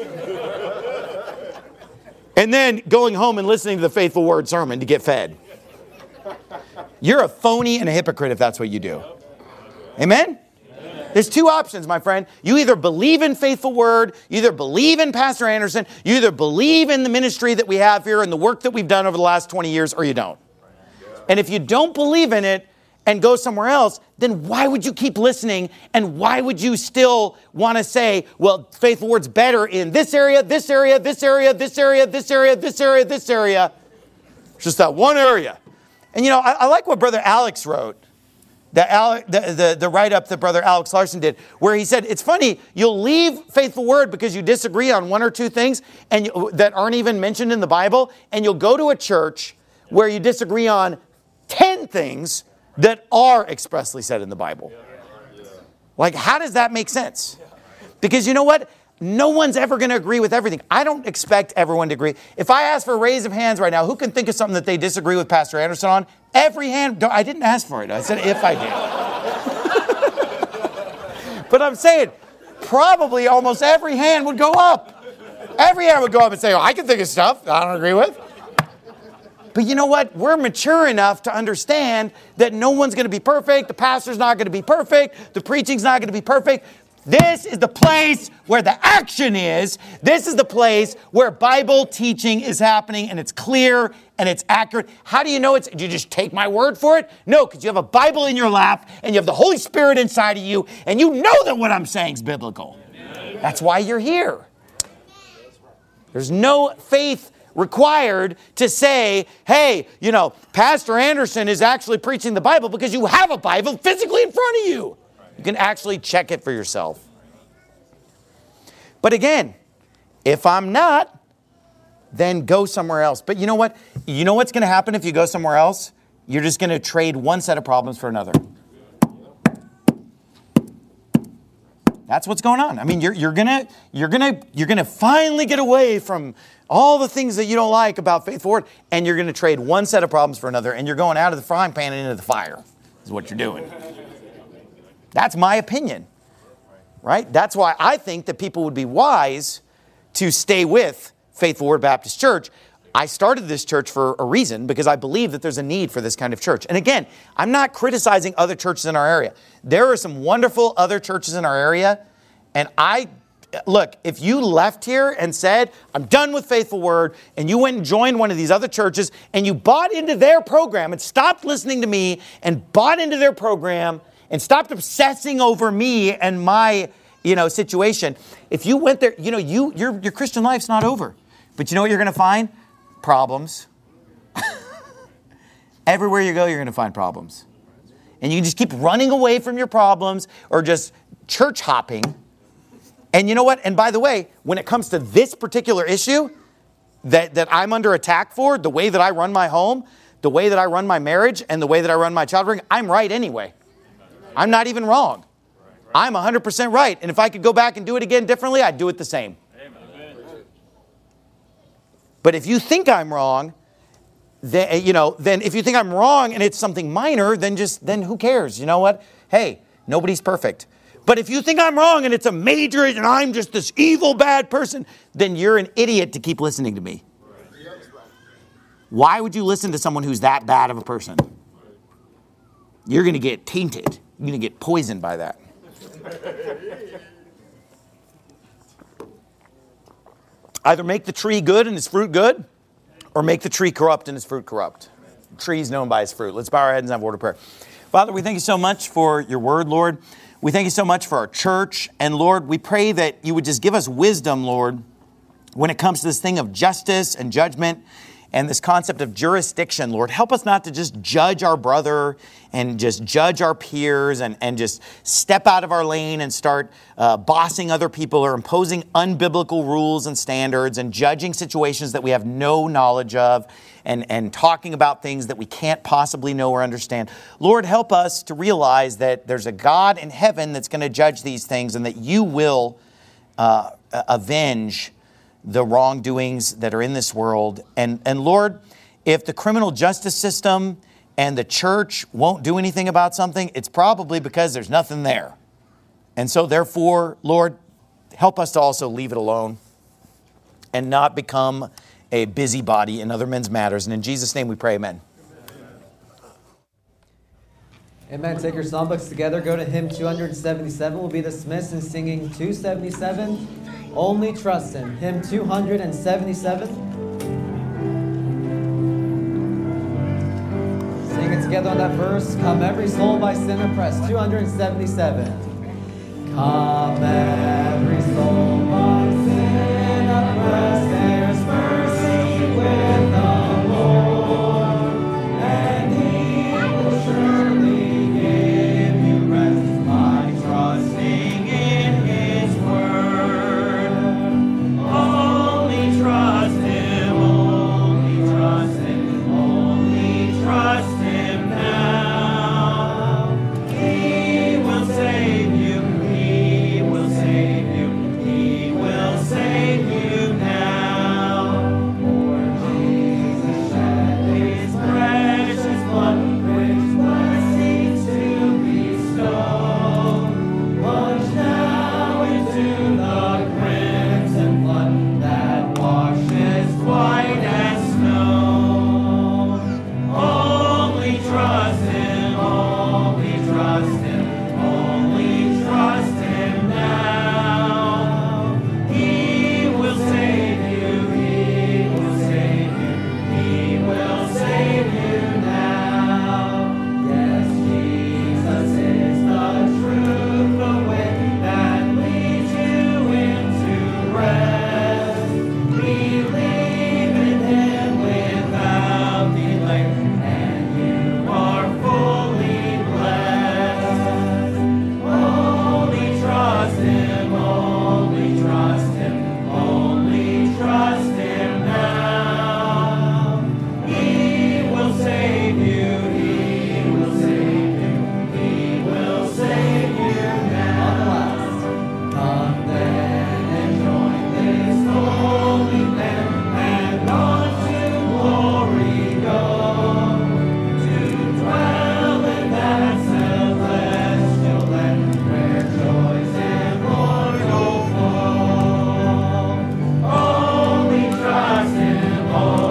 And then going home and listening to the Faithful Word sermon to get fed. You're a phony and a hypocrite if that's what you do. Amen? There's two options, my friend. You either believe in Faithful Word, you either believe in Pastor Anderson, you either believe in the ministry that we have here and the work that we've done over the last 20 years, or you don't. And if you don't believe in it and go somewhere else, then why would you keep listening? And why would you still want to say, well, Faithful Word's better in this area, this area, this area, this area, this area, this area, this area. It's just that one area. And you know, I like what Brother Alex wrote. The write-up that Brother Alex Larson did, where he said, it's funny, you'll leave Faithful Word because you disagree on one or two things that aren't even mentioned in the Bible, and you'll go to a church where you disagree on 10 things that are expressly said in the Bible. Like, how does that make sense? Because you know what? No one's ever going to agree with everything. I don't expect everyone to agree. If I ask for a raise of hands right now, who can think of something that they disagree with Pastor Anderson on? Every hand. I didn't ask for it. I said if I did. But I'm saying probably almost every hand would go up. Every hand would go up and say, oh, I can think of stuff I don't agree with. But you know what? We're mature enough to understand that no one's going to be perfect. The pastor's not going to be perfect. The preaching's not going to be perfect. This is the place where the action is. This is the place where Bible teaching is happening, and it's clear and it's accurate. How do you know do you just take my word for it? No, because you have a Bible in your lap and you have the Holy Spirit inside of you, and you know that what I'm saying is biblical. That's why you're here. There's no faith required to say, hey, you know, Pastor Anderson is actually preaching the Bible, because you have a Bible physically in front of you. You can actually check it for yourself. But again, if I'm not, then go somewhere else. But you know what? You know what's going to happen if you go somewhere else? You're just going to trade one set of problems for another. That's what's going on. I mean, you're gonna finally get away from all the things that you don't like about Faithful Word, and you're going to trade one set of problems for another, and you're going out of the frying pan and into the fire. Is what you're doing. That's my opinion, right? That's why I think that people would be wise to stay with Faithful Word Baptist Church. I started this church for a reason, because I believe that there's a need for this kind of church. And again, I'm not criticizing other churches in our area. There are some wonderful other churches in our area. And look, if you left here and said, I'm done with Faithful Word, and you went and joined one of these other churches, and you bought into their program and stopped listening to me and bought into their program and stopped obsessing over me and my, situation. If you went there, your Christian life's not over. But you know what you're going to find? Problems. Everywhere you go, you're going to find problems. And you can just keep running away from your problems or just church hopping. And you know what? And by the way, when it comes to this particular issue that I'm under attack for, the way that I run my home, the way that I run my marriage, and the way that I run my child rearing, I'm right anyway. I'm not even wrong. I'm 100% right. And if I could go back and do it again differently, I'd do it the same. But if you think I'm wrong, then if you think I'm wrong and it's something minor, then who cares? You know what? Hey, nobody's perfect. But if you think I'm wrong and it's a major and I'm just this evil, bad person, then you're an idiot to keep listening to me. Why would you listen to someone who's that bad of a person? You're going to get tainted. You're going to get poisoned by that. Either make the tree good and its fruit good, or make the tree corrupt and its fruit corrupt. The tree is known by its fruit. Let's bow our heads and have a word of prayer. Father, we thank you so much for your word, Lord. We thank you so much for our church. And Lord, we pray that you would just give us wisdom, Lord, when it comes to this thing of justice and judgment and this concept of jurisdiction. Lord, help us not to just judge our brother and just judge our peers and just step out of our lane and start bossing other people or imposing unbiblical rules and standards and judging situations that we have no knowledge of and talking about things that we can't possibly know or understand. Lord, help us to realize that there's a God in heaven that's going to judge these things and that you will avenge the wrongdoings that are in this world. And Lord, if the criminal justice system and the church won't do anything about something, it's probably because there's nothing there. And so therefore, Lord, help us to also leave it alone and not become a busybody in other men's matters. And in Jesus' name we pray, amen. Amen. Take your songbooks together. Go to hymn 277. We'll be dismissed in singing 277. Only Trust Him. Hymn 277. Sing it together on that verse. Come every soul by sin oppressed. 277. Come every soul by sin oppressed. There's mercy with the Lord, and He will surely give you rest by trusting in His word. Only trust Him, only trust Him, only trust Him now. He will save you, He will save you, He will save you now. For Jesus shed His precious blood, rich blessings to bestow. Plunge now into the crimson flood that washes white as snow. Only trust Him, only trust Him, only trust Him now. He will save you, He will save you, He will save you now. Yes, Jesus is the truth, the way that leads you into rest. Believe in Him without delay, and you are fully blessed. Only trust Him, only trust Him, only trust Him now. He will save you, He will save you, He will save you now. Come then and join this holy band, and on to glory go, to dwell in that celestial land where joys immortal flow. Only trust Him,